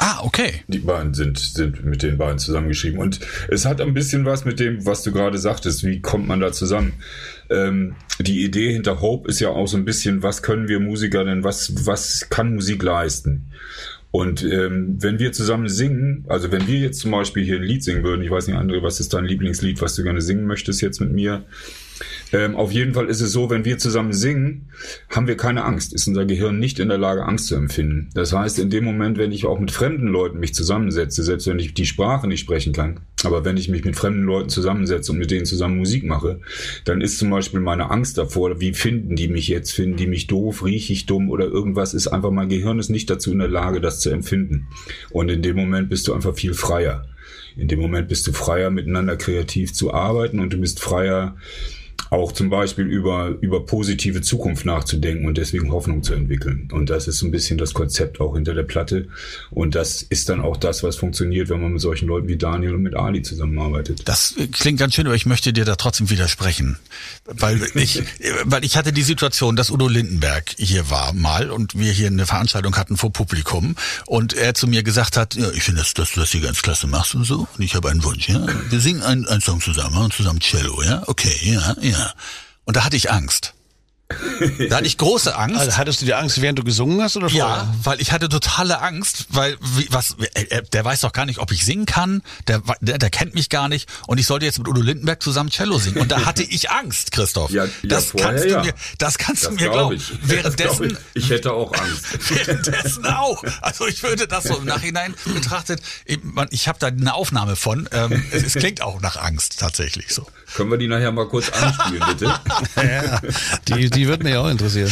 Ah, okay. Die beiden sind, sind mit den beiden zusammengeschrieben. Und es hat ein bisschen was mit dem, was du gerade sagtest. Wie kommt man da zusammen? Ähm, die Idee hinter Hope ist ja auch so ein bisschen, was können wir Musiker denn, was, was kann Musik leisten? Und ähm, wenn wir zusammen singen, also wenn wir jetzt zum Beispiel hier ein Lied singen würden, ich weiß nicht, André, was ist dein Lieblingslied, was du gerne singen möchtest jetzt mit mir? Ähm, auf jeden Fall ist es so, wenn wir zusammen singen, haben wir keine Angst. Ist unser Gehirn nicht in der Lage, Angst zu empfinden. Das heißt, in dem Moment, wenn ich auch mit fremden Leuten mich zusammensetze, selbst wenn ich die Sprache nicht sprechen kann, aber wenn ich mich mit fremden Leuten zusammensetze und mit denen zusammen Musik mache, dann ist zum Beispiel meine Angst davor, wie finden die mich jetzt? Finden die mich doof, riech ich dumm oder irgendwas? Ist einfach, mein Gehirn ist nicht dazu in der Lage, das zu empfinden. Und in dem Moment bist du einfach viel freier. In dem Moment bist du freier, miteinander kreativ zu arbeiten und du bist freier, auch zum Beispiel über, über positive Zukunft nachzudenken und deswegen Hoffnung zu entwickeln. Und das ist so ein bisschen das Konzept auch hinter der Platte. Und das ist dann auch das, was funktioniert, wenn man mit solchen Leuten wie Daniel und mit Ali zusammenarbeitet. Das klingt ganz schön, aber ich möchte dir da trotzdem widersprechen. Weil ich, weil ich hatte die Situation, dass Udo Lindenberg hier war mal und wir hier eine Veranstaltung hatten vor Publikum und er zu mir gesagt hat, ja, ich finde, dass, dass du das hier ganz klasse machst und so. Und ich habe einen Wunsch, ja. Wir singen einen, einen Song zusammen, und zusammen Cello, ja. Okay, ja, ja. Und da hatte ich Angst. Da hatte ich große Angst. Also hattest du die Angst, während du gesungen hast oder vorher? Ja, weil ich hatte totale Angst, weil wie, was äh, der weiß doch gar nicht, ob ich singen kann, der, der der kennt mich gar nicht und ich sollte jetzt mit Udo Lindenberg zusammen Cello singen und da hatte ich Angst, Christoph. Ja, ja, das vorher, kannst du ja. mir, das kannst das du mir glauben. Ich. Währenddessen, ich. ich hätte auch Angst. Währenddessen auch. Also ich würde das so im Nachhinein betrachtet. Ich, ich habe da eine Aufnahme von. Ähm, es, es klingt auch nach Angst tatsächlich so. Können wir die nachher mal kurz anspielen, bitte? Ja, die, die wird mich auch interessieren.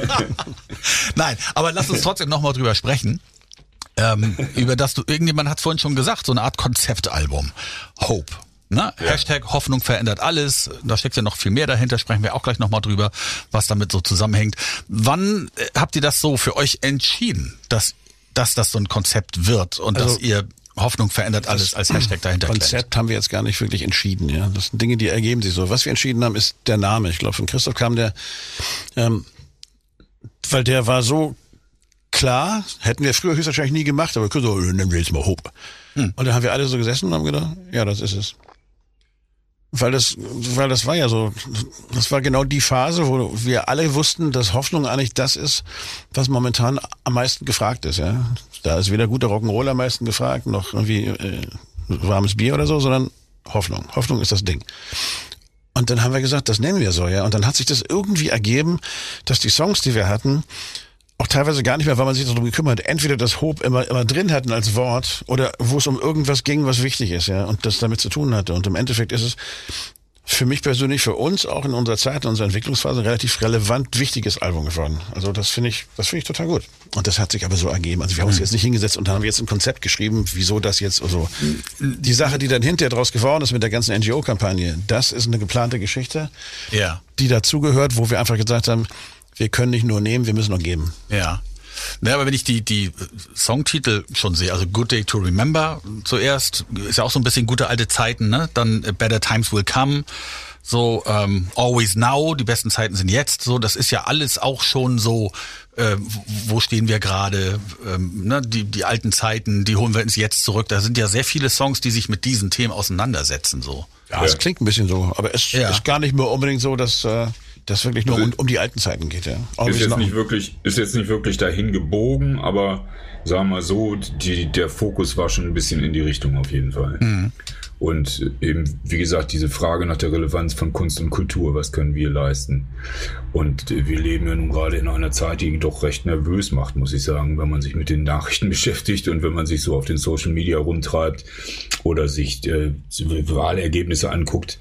Nein, aber lass uns trotzdem nochmal drüber sprechen. Ähm, über das du, irgendjemand hat es vorhin schon gesagt, so eine Art Konzeptalbum. Hope. Ne? Ja. Hashtag Hoffnung verändert alles. Da steckt ja noch viel mehr dahinter, sprechen wir auch gleich nochmal drüber, was damit so zusammenhängt. Wann äh, habt ihr das so für euch entschieden, dass, dass das so ein Konzept wird und also, dass ihr Hoffnung verändert alles als Hashtag dahinter Konzept klemmt. Haben wir jetzt gar nicht wirklich entschieden. Ja, das sind Dinge, die ergeben sich so. Was wir entschieden haben, ist der Name. Ich glaube, von Christoph kam der, ähm, weil der war so klar, hätten wir früher höchstwahrscheinlich nie gemacht, aber Christoph, nennen wir jetzt mal Hope. Hm. Und dann haben wir alle so gesessen und haben gedacht, ja, das ist es. Weil das, weil das war ja so, das war genau die Phase, wo wir alle wussten, dass Hoffnung eigentlich das ist, was momentan am meisten gefragt ist, ja. Da ist weder guter Rock'n'Roll am meisten gefragt, noch irgendwie äh, warmes Bier oder so, sondern Hoffnung. Hoffnung ist das Ding. Und dann haben wir gesagt, das nennen wir so, ja. Und dann hat sich das irgendwie ergeben, dass die Songs, die wir hatten, auch teilweise gar nicht mehr, weil man sich darum gekümmert hat, entweder das Hope immer, immer drin hatten als Wort oder wo es um irgendwas ging, was wichtig ist, ja, und das damit zu tun hatte. Und im Endeffekt ist es für mich persönlich, für uns auch in unserer Zeit, in unserer Entwicklungsphase ein relativ relevant wichtiges Album geworden. Also das finde ich, das finde ich total gut. Und das hat sich aber so ergeben. Also wir haben uns jetzt nicht hingesetzt und dann haben wir jetzt ein Konzept geschrieben, wieso das jetzt so. Die Sache, die dann hinterher draus geworden ist mit der ganzen N G O-Kampagne, das ist eine geplante Geschichte, ja, die dazugehört, wo wir einfach gesagt haben, wir können nicht nur nehmen, wir müssen noch geben. Ja. Naja, aber wenn ich die die Songtitel schon sehe, also Good Day to Remember zuerst, ist ja auch so ein bisschen gute alte Zeiten, ne? Dann Better Times Will Come, so ähm, Always Now, die besten Zeiten sind jetzt, so, das ist ja alles auch schon so, äh, wo stehen wir gerade, ähm, ne? Die die alten Zeiten, die holen wir ins Jetzt zurück. Da sind ja sehr viele Songs, die sich mit diesen Themen auseinandersetzen, so. Ja, es klingt ein bisschen so, aber es ja. ist gar nicht mehr unbedingt so, dass äh, das wirklich nur um, um die alten Zeiten geht, ja. Ist jetzt nicht wirklich, ist jetzt nicht wirklich dahin gebogen, aber sagen wir mal so, die, der Fokus war schon ein bisschen in die Richtung auf jeden Fall. Mhm. Und eben, wie gesagt, diese Frage nach der Relevanz von Kunst und Kultur, was können wir leisten? Und wir leben ja nun gerade in einer Zeit, die doch recht nervös macht, muss ich sagen, wenn man sich mit den Nachrichten beschäftigt und wenn man sich so auf den Social Media rumtreibt oder sich äh, Wahlergebnisse anguckt.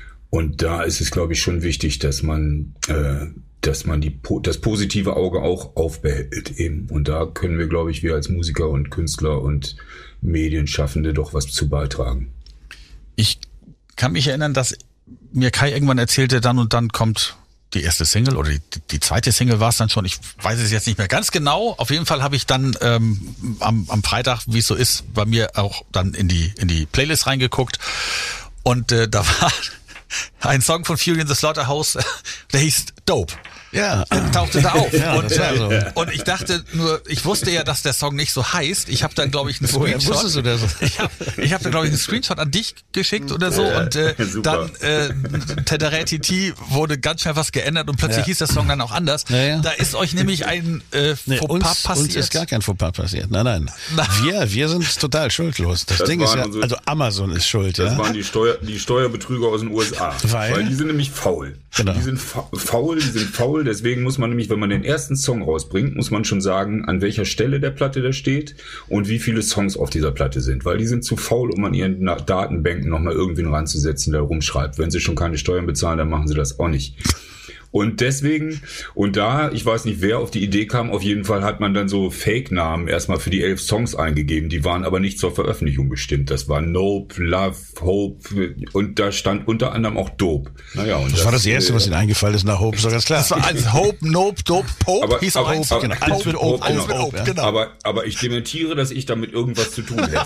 Und da ist es, glaube ich, schon wichtig, dass man, äh, dass man die, das positive Auge auch aufbehält eben. Und da können wir, glaube ich, wir als Musiker und Künstler und Medienschaffende doch was zu beitragen. Ich kann mich erinnern, dass mir Kai irgendwann erzählte, dann und dann kommt die erste Single oder die, die zweite Single war es dann schon. Ich weiß es jetzt nicht mehr ganz genau. Auf jeden Fall habe ich dann ähm, am, am Freitag, wie es so ist, bei mir auch dann in die in die Playlist reingeguckt und äh, da war ein Song von Fury in the Slaughterhouse, der hieß Dope. Ja. tauchte da auf. Ja, und, das war so. und ich dachte nur, ich wusste ja, dass der Song nicht so heißt. Ich habe dann, glaube ich, einen Woher Screenshot. wusstest du das? Ich habe ich hab da, glaube ich, einen Screenshot an dich geschickt oder so. Ja, und äh, super. dann äh, Tetere Titi wurde ganz schnell was geändert und plötzlich Ja. hieß der Song dann auch anders. Ja, ja. Da ist euch nämlich ein äh, Nee, Fauxpas uns, passiert. uns ist gar kein Fauxpas passiert. Nein, nein. Na. Wir, wir sind total schuldlos. Das, Das Ding ist waren ja, unsere- also Amazon ist schuld, Das ja. waren die, Steuer, die Steuerbetrüger aus den U S A. Weil? die sind nämlich faul. Genau. Die sind fa faul, die sind faul. Deswegen muss man nämlich, wenn man den ersten Song rausbringt, muss man schon sagen, an welcher Stelle der Platte der steht und wie viele Songs auf dieser Platte sind. Weil die sind zu faul, um an ihren Na- Datenbanken nochmal irgendwen ranzusetzen, der rumschreibt. Wenn sie schon keine Steuern bezahlen, dann machen sie das auch nicht. Und deswegen, und da, ich weiß nicht, wer auf die Idee kam, auf jeden Fall hat man dann so Fake-Namen erstmal für die elf Songs eingegeben, die waren aber nicht zur Veröffentlichung bestimmt. Das war Nope, Love, Hope und da stand unter anderem auch Dope. Naja, und Das war das Erste, äh, was Ihnen eingefallen ist nach Hope, ist doch ganz klar. Das war also Hope, Nope, Dope, Pope, Aber- hieß auch aber- ein Song. aber- Alles mit Ope, alles mit genau. Ope, genau. Aber, aber ich dementiere, dass ich damit irgendwas zu tun hätte.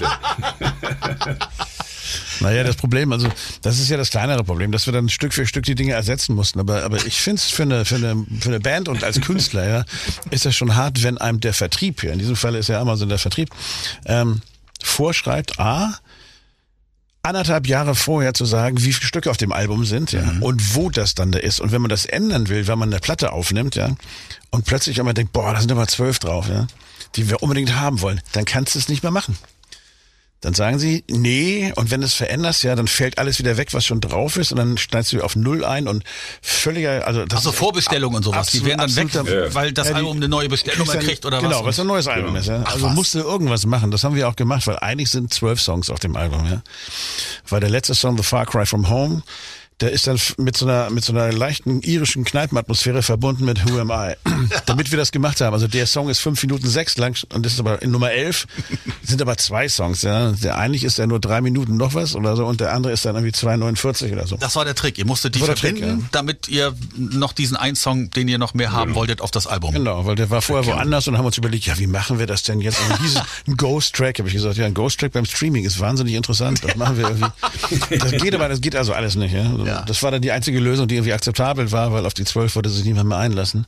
Naja, das Problem, also das ist ja das kleinere Problem, dass wir dann Stück für Stück die Dinge ersetzen mussten. Aber, aber ich finde es für eine, für, eine, für eine Band und als Künstler, ja, ist das schon hart, wenn einem der Vertrieb hier, in diesem Fall ist ja Amazon der Vertrieb, ähm, vorschreibt, A, anderthalb Jahre vorher zu sagen, wie viele Stücke auf dem Album sind, ja, mhm. und wo das dann da ist. Und wenn man das ändern will, wenn man eine Platte aufnimmt, ja, und plötzlich einmal denkt, boah, da sind aber zwölf drauf, ja, die wir unbedingt haben wollen, dann kannst du es nicht mehr machen. Dann sagen sie, nee, und wenn du es veränderst, ja, dann fällt alles wieder weg, was schon drauf ist, und dann schneidest du auf Null ein und völliger, also das Ach so, ist Vorbestellung und sowas, die werden dann weg, absoluter- weil das Ja, die- Album eine neue Bestellnummer kriegst dann- kriegt oder genau, was? was ein neues Album Genau. ist. Ja. Ach, Also was? musste irgendwas machen. Das haben wir auch gemacht, weil eigentlich sind zwölf Songs auf dem Album. Ja. Weil der letzte Song, The Far Cry From Home, der ist dann mit so einer mit so einer leichten irischen Kneipenatmosphäre verbunden mit Who Am I. Damit wir das gemacht haben. Also der Song ist fünf Minuten sechs lang und das ist aber in Nummer elf, sind aber zwei Songs. Ja. Der eigentlich ist ja nur drei Minuten noch was oder so und der andere ist dann irgendwie zwei neunundvierzig oder so. Das war der Trick. Ihr musstet die Das war der verbinden, Trick, ja. damit ihr noch diesen einen Song, den ihr noch mehr haben wolltet, auf das Album. Genau, weil der war vorher woanders und haben uns überlegt, ja, wie machen wir das denn jetzt? Und dieses, ein Ghost-Track, habe ich gesagt, ja, ein Ghost-Track beim Streaming ist wahnsinnig interessant. Das machen wir irgendwie. Das geht aber, das geht also alles nicht. Ja? Ja. Das war dann die einzige Lösung, die irgendwie akzeptabel war, weil auf die zwölf wollte sich niemand mehr einlassen.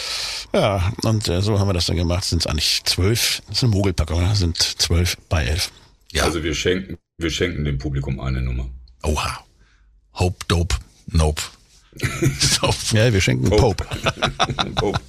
Ja, und äh, so haben wir das dann gemacht. Sind es eigentlich zwölf, das ist eine Mogelpackung, das sind zwölf bei elf. Ja. Also wir schenken, wir schenken dem Publikum eine Nummer. Oha. Hope, Dope, Nope. So. Ja, wir schenken Pope. Pope.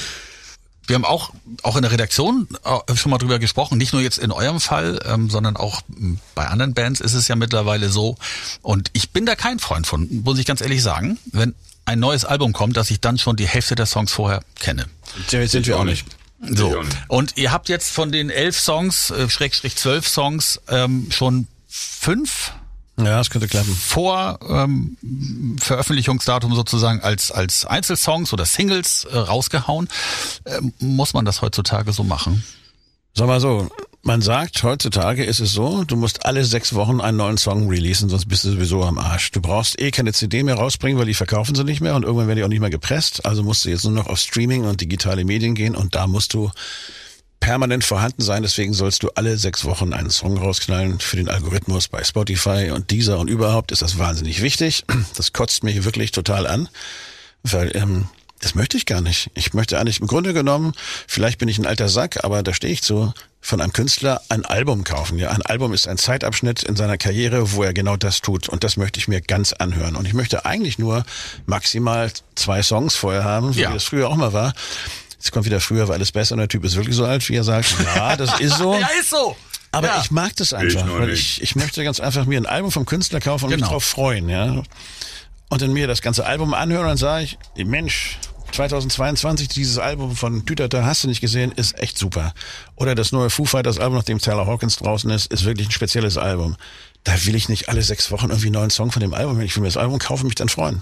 Wir haben auch, auch in der Redaktion äh, schon mal drüber gesprochen, nicht nur jetzt in eurem Fall, ähm, sondern auch m, bei anderen Bands ist es ja mittlerweile so. Und ich bin da kein Freund von, muss ich ganz ehrlich sagen, wenn ein neues Album kommt, dass ich dann schon die Hälfte der Songs vorher kenne. Jetzt sind wir auch nicht. So. Ich auch nicht. Und ihr habt jetzt von den elf Songs, äh, Schrägstrich zwölf Songs, ähm, schon fünf Ja, das könnte klappen. vor ähm, Veröffentlichungsdatum sozusagen als als Einzelsongs oder Singles äh, rausgehauen. Ähm, muss man das heutzutage so machen? Sag mal so, man sagt, heutzutage ist es so, du musst alle sechs Wochen einen neuen Song releasen, sonst bist du sowieso am Arsch. Du brauchst eh keine C D mehr rausbringen, weil die verkaufen sie nicht mehr und irgendwann werden die auch nicht mehr gepresst. Also musst du jetzt nur noch auf Streaming und digitale Medien gehen und da musst du permanent vorhanden sein. Deswegen sollst du alle sechs Wochen einen Song rausknallen für den Algorithmus bei Spotify und Deezer und überhaupt ist das wahnsinnig wichtig. Das kotzt mich wirklich total an, weil ähm, das möchte ich gar nicht. Ich möchte eigentlich im Grunde genommen, vielleicht bin ich ein alter Sack, aber da stehe ich zu, von einem Künstler ein Album kaufen. Ja, ein Album ist ein Zeitabschnitt in seiner Karriere, wo er genau das tut. Und das möchte ich mir ganz anhören. Und ich möchte eigentlich nur maximal zwei Songs vorher haben, so Ja. wie das früher auch mal war. Jetzt kommt wieder früher, war alles besser und der Typ ist wirklich so alt, wie er sagt. Ja, das ist so. Ja, ist so. Aber ja. ich mag das einfach, Ich noch weil nicht. ich, ich möchte ganz einfach mir ein Album vom Künstler kaufen und Genau. mich drauf freuen, ja. Und dann mir das ganze Album anhören und dann sage ich, Mensch, zweitausendzweiundzwanzig, dieses Album von Düterter, hast du nicht gesehen, ist echt super. Oder das neue Foo Fighters Album, nachdem Taylor Hawkins draußen ist, ist wirklich ein spezielles Album. Da will ich nicht alle sechs Wochen irgendwie einen neuen Song von dem Album, wenn ich will mir das Album kaufe und mich dann freuen.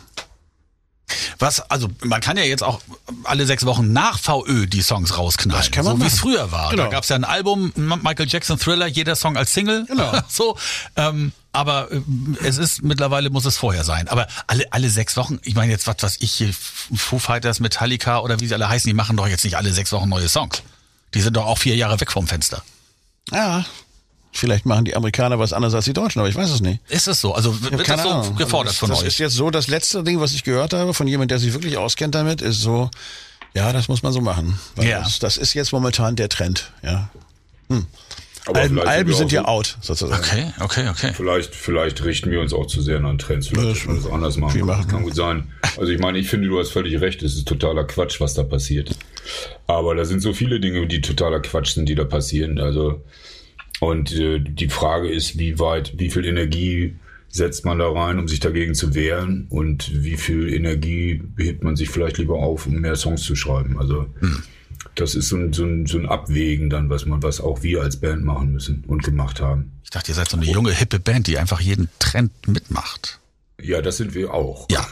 Was, also man kann ja jetzt auch alle sechs Wochen nach V Ö die Songs rausknallen, Das kann man so wie es machen. früher war. Genau. Da gab es ja ein Album, Michael Jackson Thriller, jeder Song als Single. Genau. so, ähm, aber äh, es ist mittlerweile muss es vorher sein. Aber alle alle sechs Wochen, ich meine jetzt was was ich hier Foo Fighters, Metallica oder wie sie alle heißen, die machen doch jetzt nicht alle sechs Wochen neue Songs. Die sind doch auch vier Jahre weg vom Fenster. Ja, Vielleicht machen die Amerikaner was anderes als die Deutschen, aber ich weiß es nicht. Ist es so? Also wird das so Ahnung. gefordert das, von das euch? Das ist jetzt so, das letzte Ding, was ich gehört habe von jemand, der sich wirklich auskennt damit, ist so, ja, das muss man so machen. Weil Ja. das, das ist jetzt momentan der Trend, ja. Hm. Aber Alben, vielleicht Alben wir sind auch ja so- out, sozusagen. Okay, okay, okay. Vielleicht, vielleicht richten wir uns auch zu sehr an Trends. Vielleicht Ja, müssen wir das anders machen. viel machen. Das kann gut sein. Also ich meine, ich finde, du hast völlig recht. Es ist totaler Quatsch, was da passiert. Aber da sind so viele Dinge, die totaler Quatsch sind, die da passieren. Also und äh, die Frage ist, wie weit, wie viel Energie setzt man da rein, um sich dagegen zu wehren? Und wie viel Energie behebt man sich vielleicht lieber auf, um mehr Songs zu schreiben? Also hm. Das ist so ein, so, ein, so ein Abwägen dann, was man, was auch wir als Band machen müssen und gemacht haben. Ich dachte, ihr seid so eine junge, hippe Band, die einfach jeden Trend mitmacht. Ja, das sind wir auch. Ja.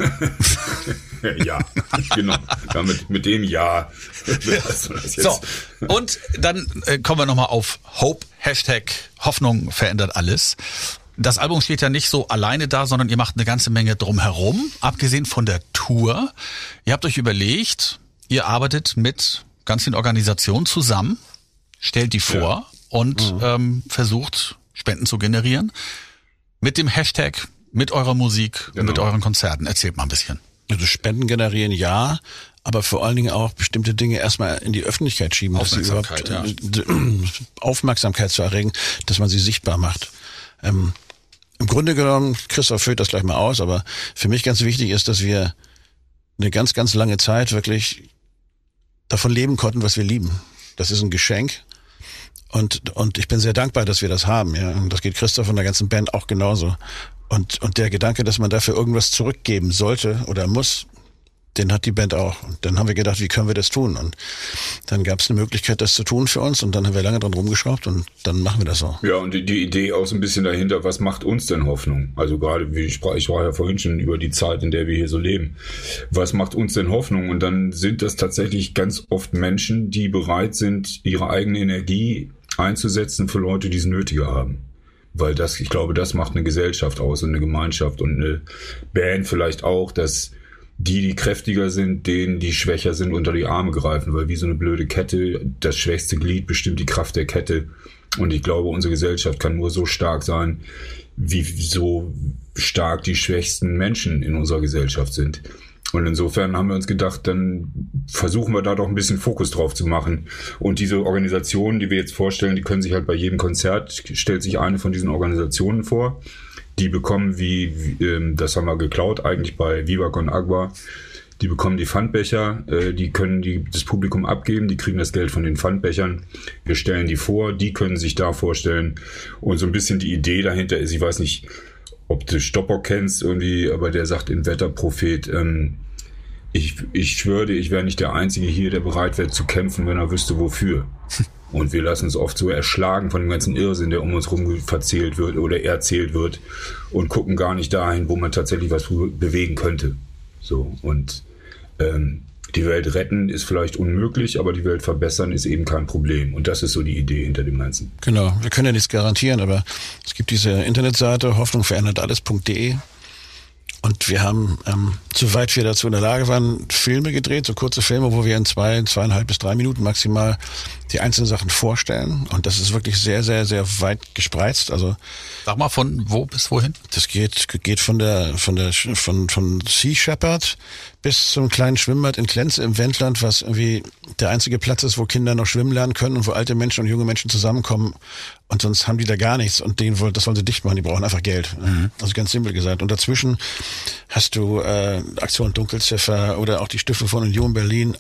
Ja, genau. Damit, mit dem Ja. hast du das jetzt. So, und dann äh, kommen wir nochmal auf Hope, Hashtag Hoffnung verändert alles. Das Album steht ja nicht so alleine da, sondern ihr macht eine ganze Menge drumherum, abgesehen von der Tour. Ihr habt euch überlegt, ihr arbeitet mit ganz vielen Organisationen zusammen, stellt die vor Ja. und mhm. ähm, versucht, Spenden zu generieren. Mit dem Hashtag, mit eurer Musik, Genau. mit euren Konzerten. Erzählt mal ein bisschen. Also Spenden generieren, ja, aber vor allen Dingen auch bestimmte Dinge erstmal in die Öffentlichkeit schieben, dass sie Aufmerksamkeit, überhaupt äh, Aufmerksamkeit zu erregen, dass man sie sichtbar macht. Ähm, im Grunde genommen, Christoph führt das gleich mal aus, aber für mich ganz wichtig ist, dass wir eine ganz, ganz lange Zeit wirklich davon leben konnten, was wir lieben. Das ist ein Geschenk. Und, und ich bin sehr dankbar, dass wir das haben, ja. Und das geht Christoph und der ganzen Band auch genauso. Und, und der Gedanke, dass man dafür irgendwas zurückgeben sollte oder muss, den hat die Band auch. Und dann haben wir gedacht, wie können wir das tun? Und dann gab es eine Möglichkeit, das zu tun für uns. Und dann haben wir lange dran rumgeschraubt und dann machen wir das so. Ja, und die, die Idee auch so ein bisschen dahinter, was macht uns denn Hoffnung? Also gerade, wie ich sprach, ich sprach ja vorhin schon über die Zeit, in der wir hier so leben. Was macht uns denn Hoffnung? Und dann sind das tatsächlich ganz oft Menschen, die bereit sind, ihre eigene Energie einzusetzen für Leute, die es nötiger haben. Weil das, ich glaube, das macht eine Gesellschaft aus und eine Gemeinschaft und eine Band vielleicht auch, dass die, die kräftiger sind, denen, die schwächer sind, unter die Arme greifen, weil wie so eine blöde Kette, das schwächste Glied bestimmt die Kraft der Kette. Und ich glaube, unsere Gesellschaft kann nur so stark sein, wie so stark die schwächsten Menschen in unserer Gesellschaft sind. Und insofern haben wir uns gedacht, dann versuchen wir da doch ein bisschen Fokus drauf zu machen. Und diese Organisationen, die wir jetzt vorstellen, die können sich halt bei jedem Konzert, stellt sich eine von diesen Organisationen vor. Die bekommen wie, wie das haben wir geklaut eigentlich bei Viva Con Agua, die bekommen die Pfandbecher, äh, die können die, das Publikum abgeben, die kriegen das Geld von den Pfandbechern. Wir stellen die vor, die können sich da vorstellen. Und so ein bisschen die Idee dahinter ist, ich weiß nicht, ob du Stopper kennst irgendwie, aber der sagt in Wetterprophet, ähm, ich, ich schwöre dir, ich wäre nicht der Einzige hier, der bereit wäre zu kämpfen, wenn er wüsste, wofür. Und wir lassen uns oft so erschlagen von dem ganzen Irrsinn, der um uns rum verzählt wird oder erzählt wird und gucken gar nicht dahin, wo man tatsächlich was bewegen könnte. So, und ähm, die Welt retten ist vielleicht unmöglich, aber die Welt verbessern ist eben kein Problem. Und das ist so die Idee hinter dem Ganzen. Genau, wir können ja nichts garantieren, aber es gibt diese Internetseite hoffnung verändert alles punkt de und wir haben, ähm, soweit wir dazu in der Lage waren, Filme gedreht, so kurze Filme, wo wir in zwei, zweieinhalb bis drei Minuten maximal die einzelnen Sachen vorstellen. Und das ist wirklich sehr, sehr, sehr weit gespreizt. Also Sag mal, von wo bis wohin? das geht geht von der von der von von Sea Shepherd bis zum kleinen Schwimmbad in Klenze im Wendland, was irgendwie der einzige Platz ist, wo Kinder noch schwimmen lernen können und wo alte Menschen und junge Menschen zusammenkommen. Und sonst haben die da gar nichts und denen wollen, das wollen sie dicht machen, die brauchen einfach Geld. Mhm. Also ganz simpel gesagt. Und dazwischen hast du äh, Aktion Dunkelziffer oder auch die Stiftung von Union Berlin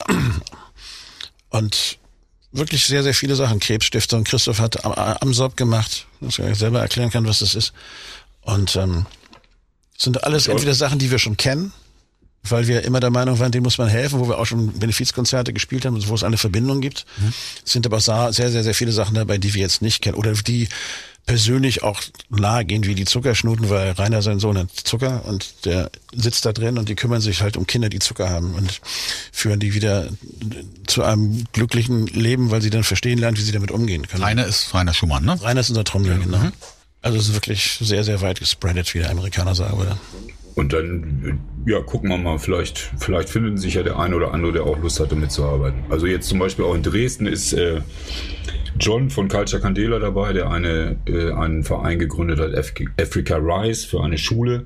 und wirklich sehr, sehr viele Sachen. Krebsstiftung, Christoph hat am, am Sob gemacht, dass ich selber erklären kann, was das ist. Und ähm, sind alles entweder Sachen, die wir schon kennen, weil wir immer der Meinung waren, denen muss man helfen, wo wir auch schon Benefizkonzerte gespielt haben, wo es eine Verbindung gibt. Mhm. Es sind aber sehr, sehr, sehr viele Sachen dabei, die wir jetzt nicht kennen oder die persönlich auch nahe gehen, wie die Zuckerschnuten, weil Rainer, sein Sohn, hat Zucker und der sitzt da drin und die kümmern sich halt um Kinder, die Zucker haben und führen die wieder zu einem glücklichen Leben, weil sie dann verstehen lernen, wie sie damit umgehen können. Rainer ist Rainer Schumann, ne? Rainer ist unser Trommler, Mhm. genau. Also es ist wirklich sehr, sehr weit gespreadet, wie der Amerikaner sagen würde. Und dann, ja, gucken wir mal, vielleicht, vielleicht findet sich ja der eine oder andere, der auch Lust hatte, mitzuarbeiten. Also jetzt zum Beispiel auch in Dresden ist, äh, John von Culture Candela dabei, der eine, äh, einen Verein gegründet hat, Africa Rise, für eine Schule.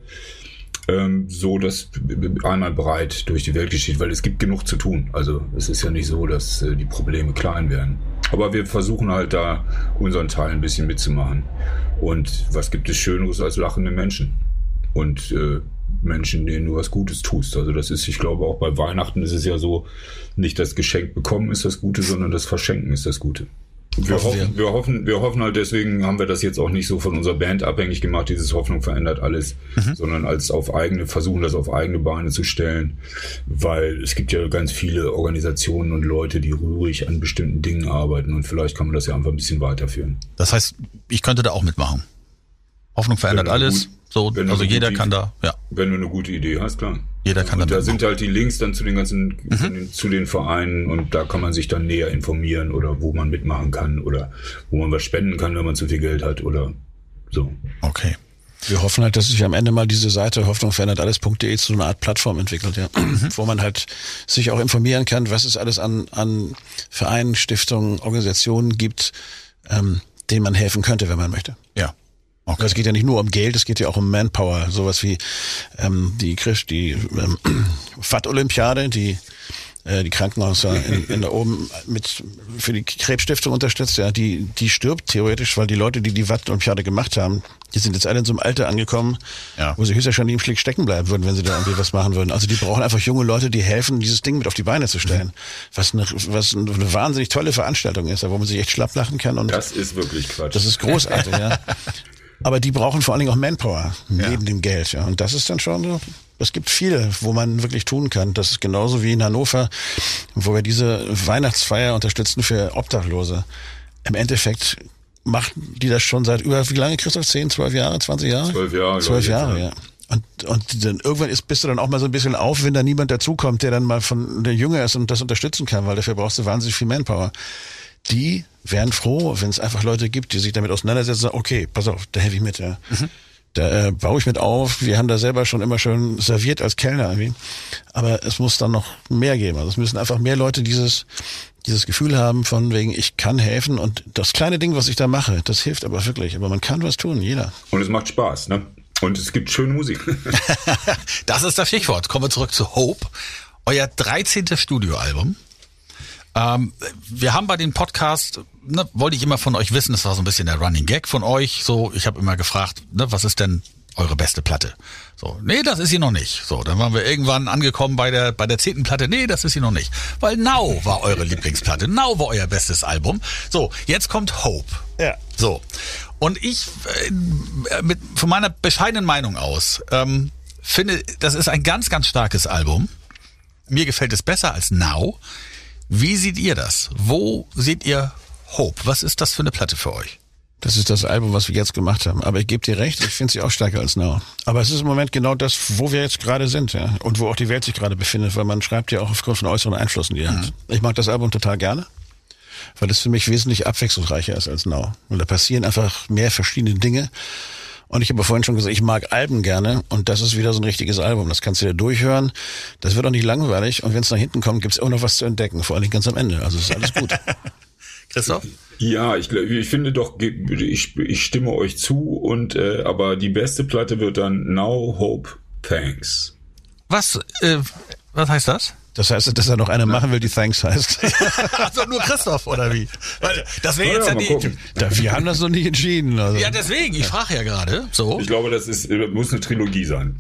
Ähm, so, dass einmal breit durch die Welt geschieht, weil es gibt genug zu tun. Also es ist ja nicht so, dass äh, die Probleme klein werden. Aber wir versuchen halt da unseren Teil ein bisschen mitzumachen. Und was gibt es Schöneres als lachende Menschen? Und äh, Menschen, denen du was Gutes tust. Also das ist, ich glaube, auch bei Weihnachten ist es ja so, nicht das Geschenk bekommen ist das Gute, sondern das Verschenken ist das Gute. Wir hoffen, wir hoffen, wir hoffen halt, deswegen haben wir das jetzt auch nicht so von unserer Band abhängig gemacht, dieses Hoffnung verändert alles, mhm. sondern als auf eigene, versuchen das auf eigene Beine zu stellen, weil es gibt ja ganz viele Organisationen und Leute, die rührig an bestimmten Dingen arbeiten und vielleicht kann man das ja einfach ein bisschen weiterführen. Das heißt, ich könnte da auch mitmachen. Hoffnung verändert alles, gut, so, also jeder kann da, ja. Wenn du eine gute Idee hast, klar. Jeder kann und da da sind halt die Links dann zu den ganzen, mhm. zu, den, zu den Vereinen und da kann man sich dann näher informieren oder wo man mitmachen kann oder wo man was spenden kann, wenn man zu viel Geld hat oder so. Okay. Wir hoffen halt, dass sich am Ende mal diese Seite hoffnung verändert alles punkt de zu einer Art Plattform entwickelt, ja, mhm. wo man halt sich auch informieren kann, was es alles an, an Vereinen, Stiftungen, Organisationen gibt, ähm, denen man helfen könnte, wenn man möchte. Ja. Okay. Es geht ja nicht nur um Geld, es geht ja auch um Manpower. Sowas wie ähm, die die ähm, F A T-Olympiade, die äh, die Krankenhäuser in, in da oben mit für die Krebsstiftung unterstützt. Ja, die die stirbt theoretisch, weil die Leute, die die W A T-Olympiade gemacht haben, die sind jetzt alle in so einem Alter angekommen, ja. wo sie höchstwahrscheinlich im Schlick stecken bleiben würden, wenn sie da irgendwie was machen würden. Also die brauchen einfach junge Leute, die helfen, dieses Ding mit auf die Beine zu stellen. Mhm. Was eine was eine wahnsinnig tolle Veranstaltung ist, wo man sich echt schlapp lachen kann. Und das ist wirklich Quatsch. Das ist großartig, ja. Aber die brauchen vor allen Dingen auch Manpower neben ja. dem Geld. Ja. Und das ist dann schon so, es gibt viele, wo man wirklich tun kann. Das ist genauso wie in Hannover, wo wir diese Weihnachtsfeier unterstützen für Obdachlose. Im Endeffekt machen die das schon seit über, wie lange, Christoph? zehn, zwölf Jahre, zwanzig Jahre? Zwölf Jahre. Zwölf Jahre, ja. Und, und dann irgendwann ist, bist du dann auch mal so ein bisschen auf, wenn da niemand dazukommt, der dann mal von der Jünger ist und das unterstützen kann, weil dafür brauchst du wahnsinnig viel Manpower. Die wären froh, wenn es einfach Leute gibt, die sich damit auseinandersetzen und sagen, okay, pass auf, da helfe ich mit, ja. Mhm. Da äh, baue ich mit auf. Wir haben da selber schon immer schön serviert als Kellner irgendwie. Aber es muss dann noch mehr geben. Also es müssen einfach mehr Leute dieses dieses Gefühl haben von wegen, ich kann helfen und das kleine Ding, was ich da mache, das hilft aber wirklich. Aber man kann was tun, jeder. Und es macht Spaß, ne? Und es gibt schöne Musik. Das ist das Stichwort. Kommen wir zurück zu Hope. Euer dreizehntes Studioalbum. Ähm, wir haben bei dem Podcast, ne, wollte ich immer von euch wissen, das war so ein bisschen der Running Gag von euch, so, ich habe immer gefragt, ne, was ist denn eure beste Platte? So, nee, das ist sie noch nicht. So, dann waren wir irgendwann angekommen bei der bei der zehnten Platte, nee, das ist sie noch nicht. Weil Now war eure Lieblingsplatte, Now war euer bestes Album. So, jetzt kommt Hope. Ja. So, und ich, äh, mit, von meiner bescheidenen Meinung aus, ähm, finde, das ist ein ganz, ganz starkes Album. Mir gefällt es besser als Now. Wie seht ihr das? Wo seht ihr Hope? Was ist das für eine Platte für euch? Das ist das Album, was wir jetzt gemacht haben. Aber ich gebe dir recht, ich finde sie auch stärker als Now. Aber es ist im Moment genau das, wo wir jetzt gerade sind, ja. Und wo auch die Welt sich gerade befindet, weil man schreibt ja auch aufgrund von äußeren Einflüssen, die er mhm. hat. Ich mag das Album total gerne, weil es für mich wesentlich abwechslungsreicher ist als Now. Und da passieren einfach mehr verschiedene Dinge. Und ich habe vorhin schon gesagt, ich mag Alben gerne und das ist wieder so ein richtiges Album. Das kannst du dir durchhören. Das wird auch nicht langweilig und wenn es nach hinten kommt, gibt es auch noch was zu entdecken. Vor allem ganz am Ende. Also ist alles gut. Christoph? Ja, ich, ich finde doch, ich, ich stimme euch zu und äh, aber die beste Platte wird dann Now, Hope, Thanks. Was, äh, was heißt das? Das heißt, dass er noch eine machen will, die Thanks heißt. Also nur Christoph, oder wie? Weil das wäre jetzt ja, ja die... Da, wir haben das noch nicht entschieden. Also. Ja, deswegen, ich frage ja gerade. So. Ich glaube, das ist, muss eine Trilogie sein.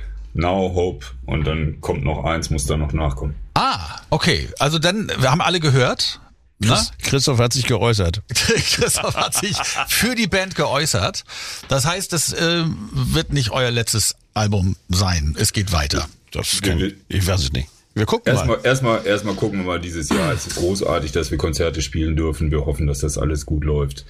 Now, Hope und dann kommt noch eins, muss da noch nachkommen. Ah, okay. Also dann, wir haben alle gehört... Chris, Christoph hat sich geäußert. Christoph hat sich für die Band geäußert. Das heißt, das äh, wird nicht euer letztes Album sein. Es geht weiter. Das kann, ich weiß es nicht. Wir gucken erstmal, mal. Erstmal, erstmal gucken wir mal dieses Jahr. Es ist großartig, dass wir Konzerte spielen dürfen. Wir hoffen, dass das alles gut läuft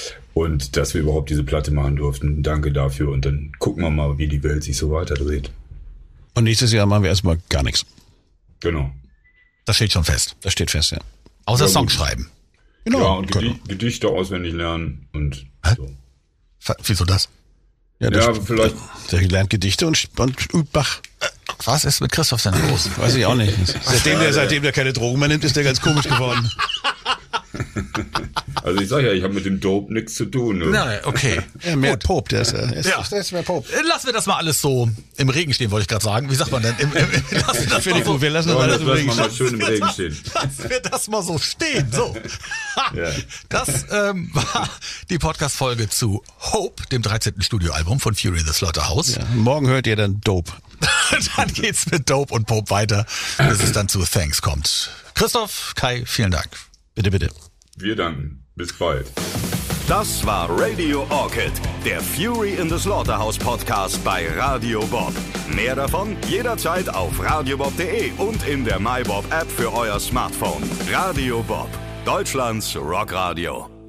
und dass wir überhaupt diese Platte machen durften. Danke dafür und dann gucken wir mal, wie die Welt sich so weiterdreht. Und nächstes Jahr machen wir erstmal gar nichts. Genau. Das steht schon fest. Das steht fest, ja. Außer ja, Songs schreiben. Genau. Ja, und Gedi- Gedichte auswendig lernen und Hä? so. Wieso das? Ja, das ja vielleicht. Der lernt Gedichte und, und übt Bach. Was ist mit Christoph denn los? Weiß ich auch nicht. Seitdem der, seitdem der keine Drogen mehr nimmt, ist der ganz komisch geworden. Also ich sage ja, ich habe mit dem Dope nichts zu tun. Ne? Na, okay. Ja, mehr Gut. Pop, der ist, äh, ist, Ja. der ist mehr Pop. Lassen wir das mal alles so im Regen stehen, wollte ich gerade sagen. Wie sagt man denn? Im, im, im, lassen wir das mal so, Wir lassen das Ja, alles das im lassen Regen wir mal stehen. schön im Regen stehen. lassen wir das mal so stehen. So. Ja. Das ähm, war die Podcast-Folge zu Hope, dem dreizehnten Studioalbum von Fury in the Slaughterhouse. Ja, morgen hört ihr dann Dope. Dann geht's mit Dope und Pope weiter, bis es dann zu Thanks kommt. Christoph, Kai, vielen Dank. Bitte, bitte. Wir danken. Bis bald. Das war Radio Orchid, der Fury in the Slaughterhouse Podcast bei Radio Bob. Mehr davon jederzeit auf radiobob punkt de und in der MyBob App für euer Smartphone. Radio Bob, Deutschlands Rockradio.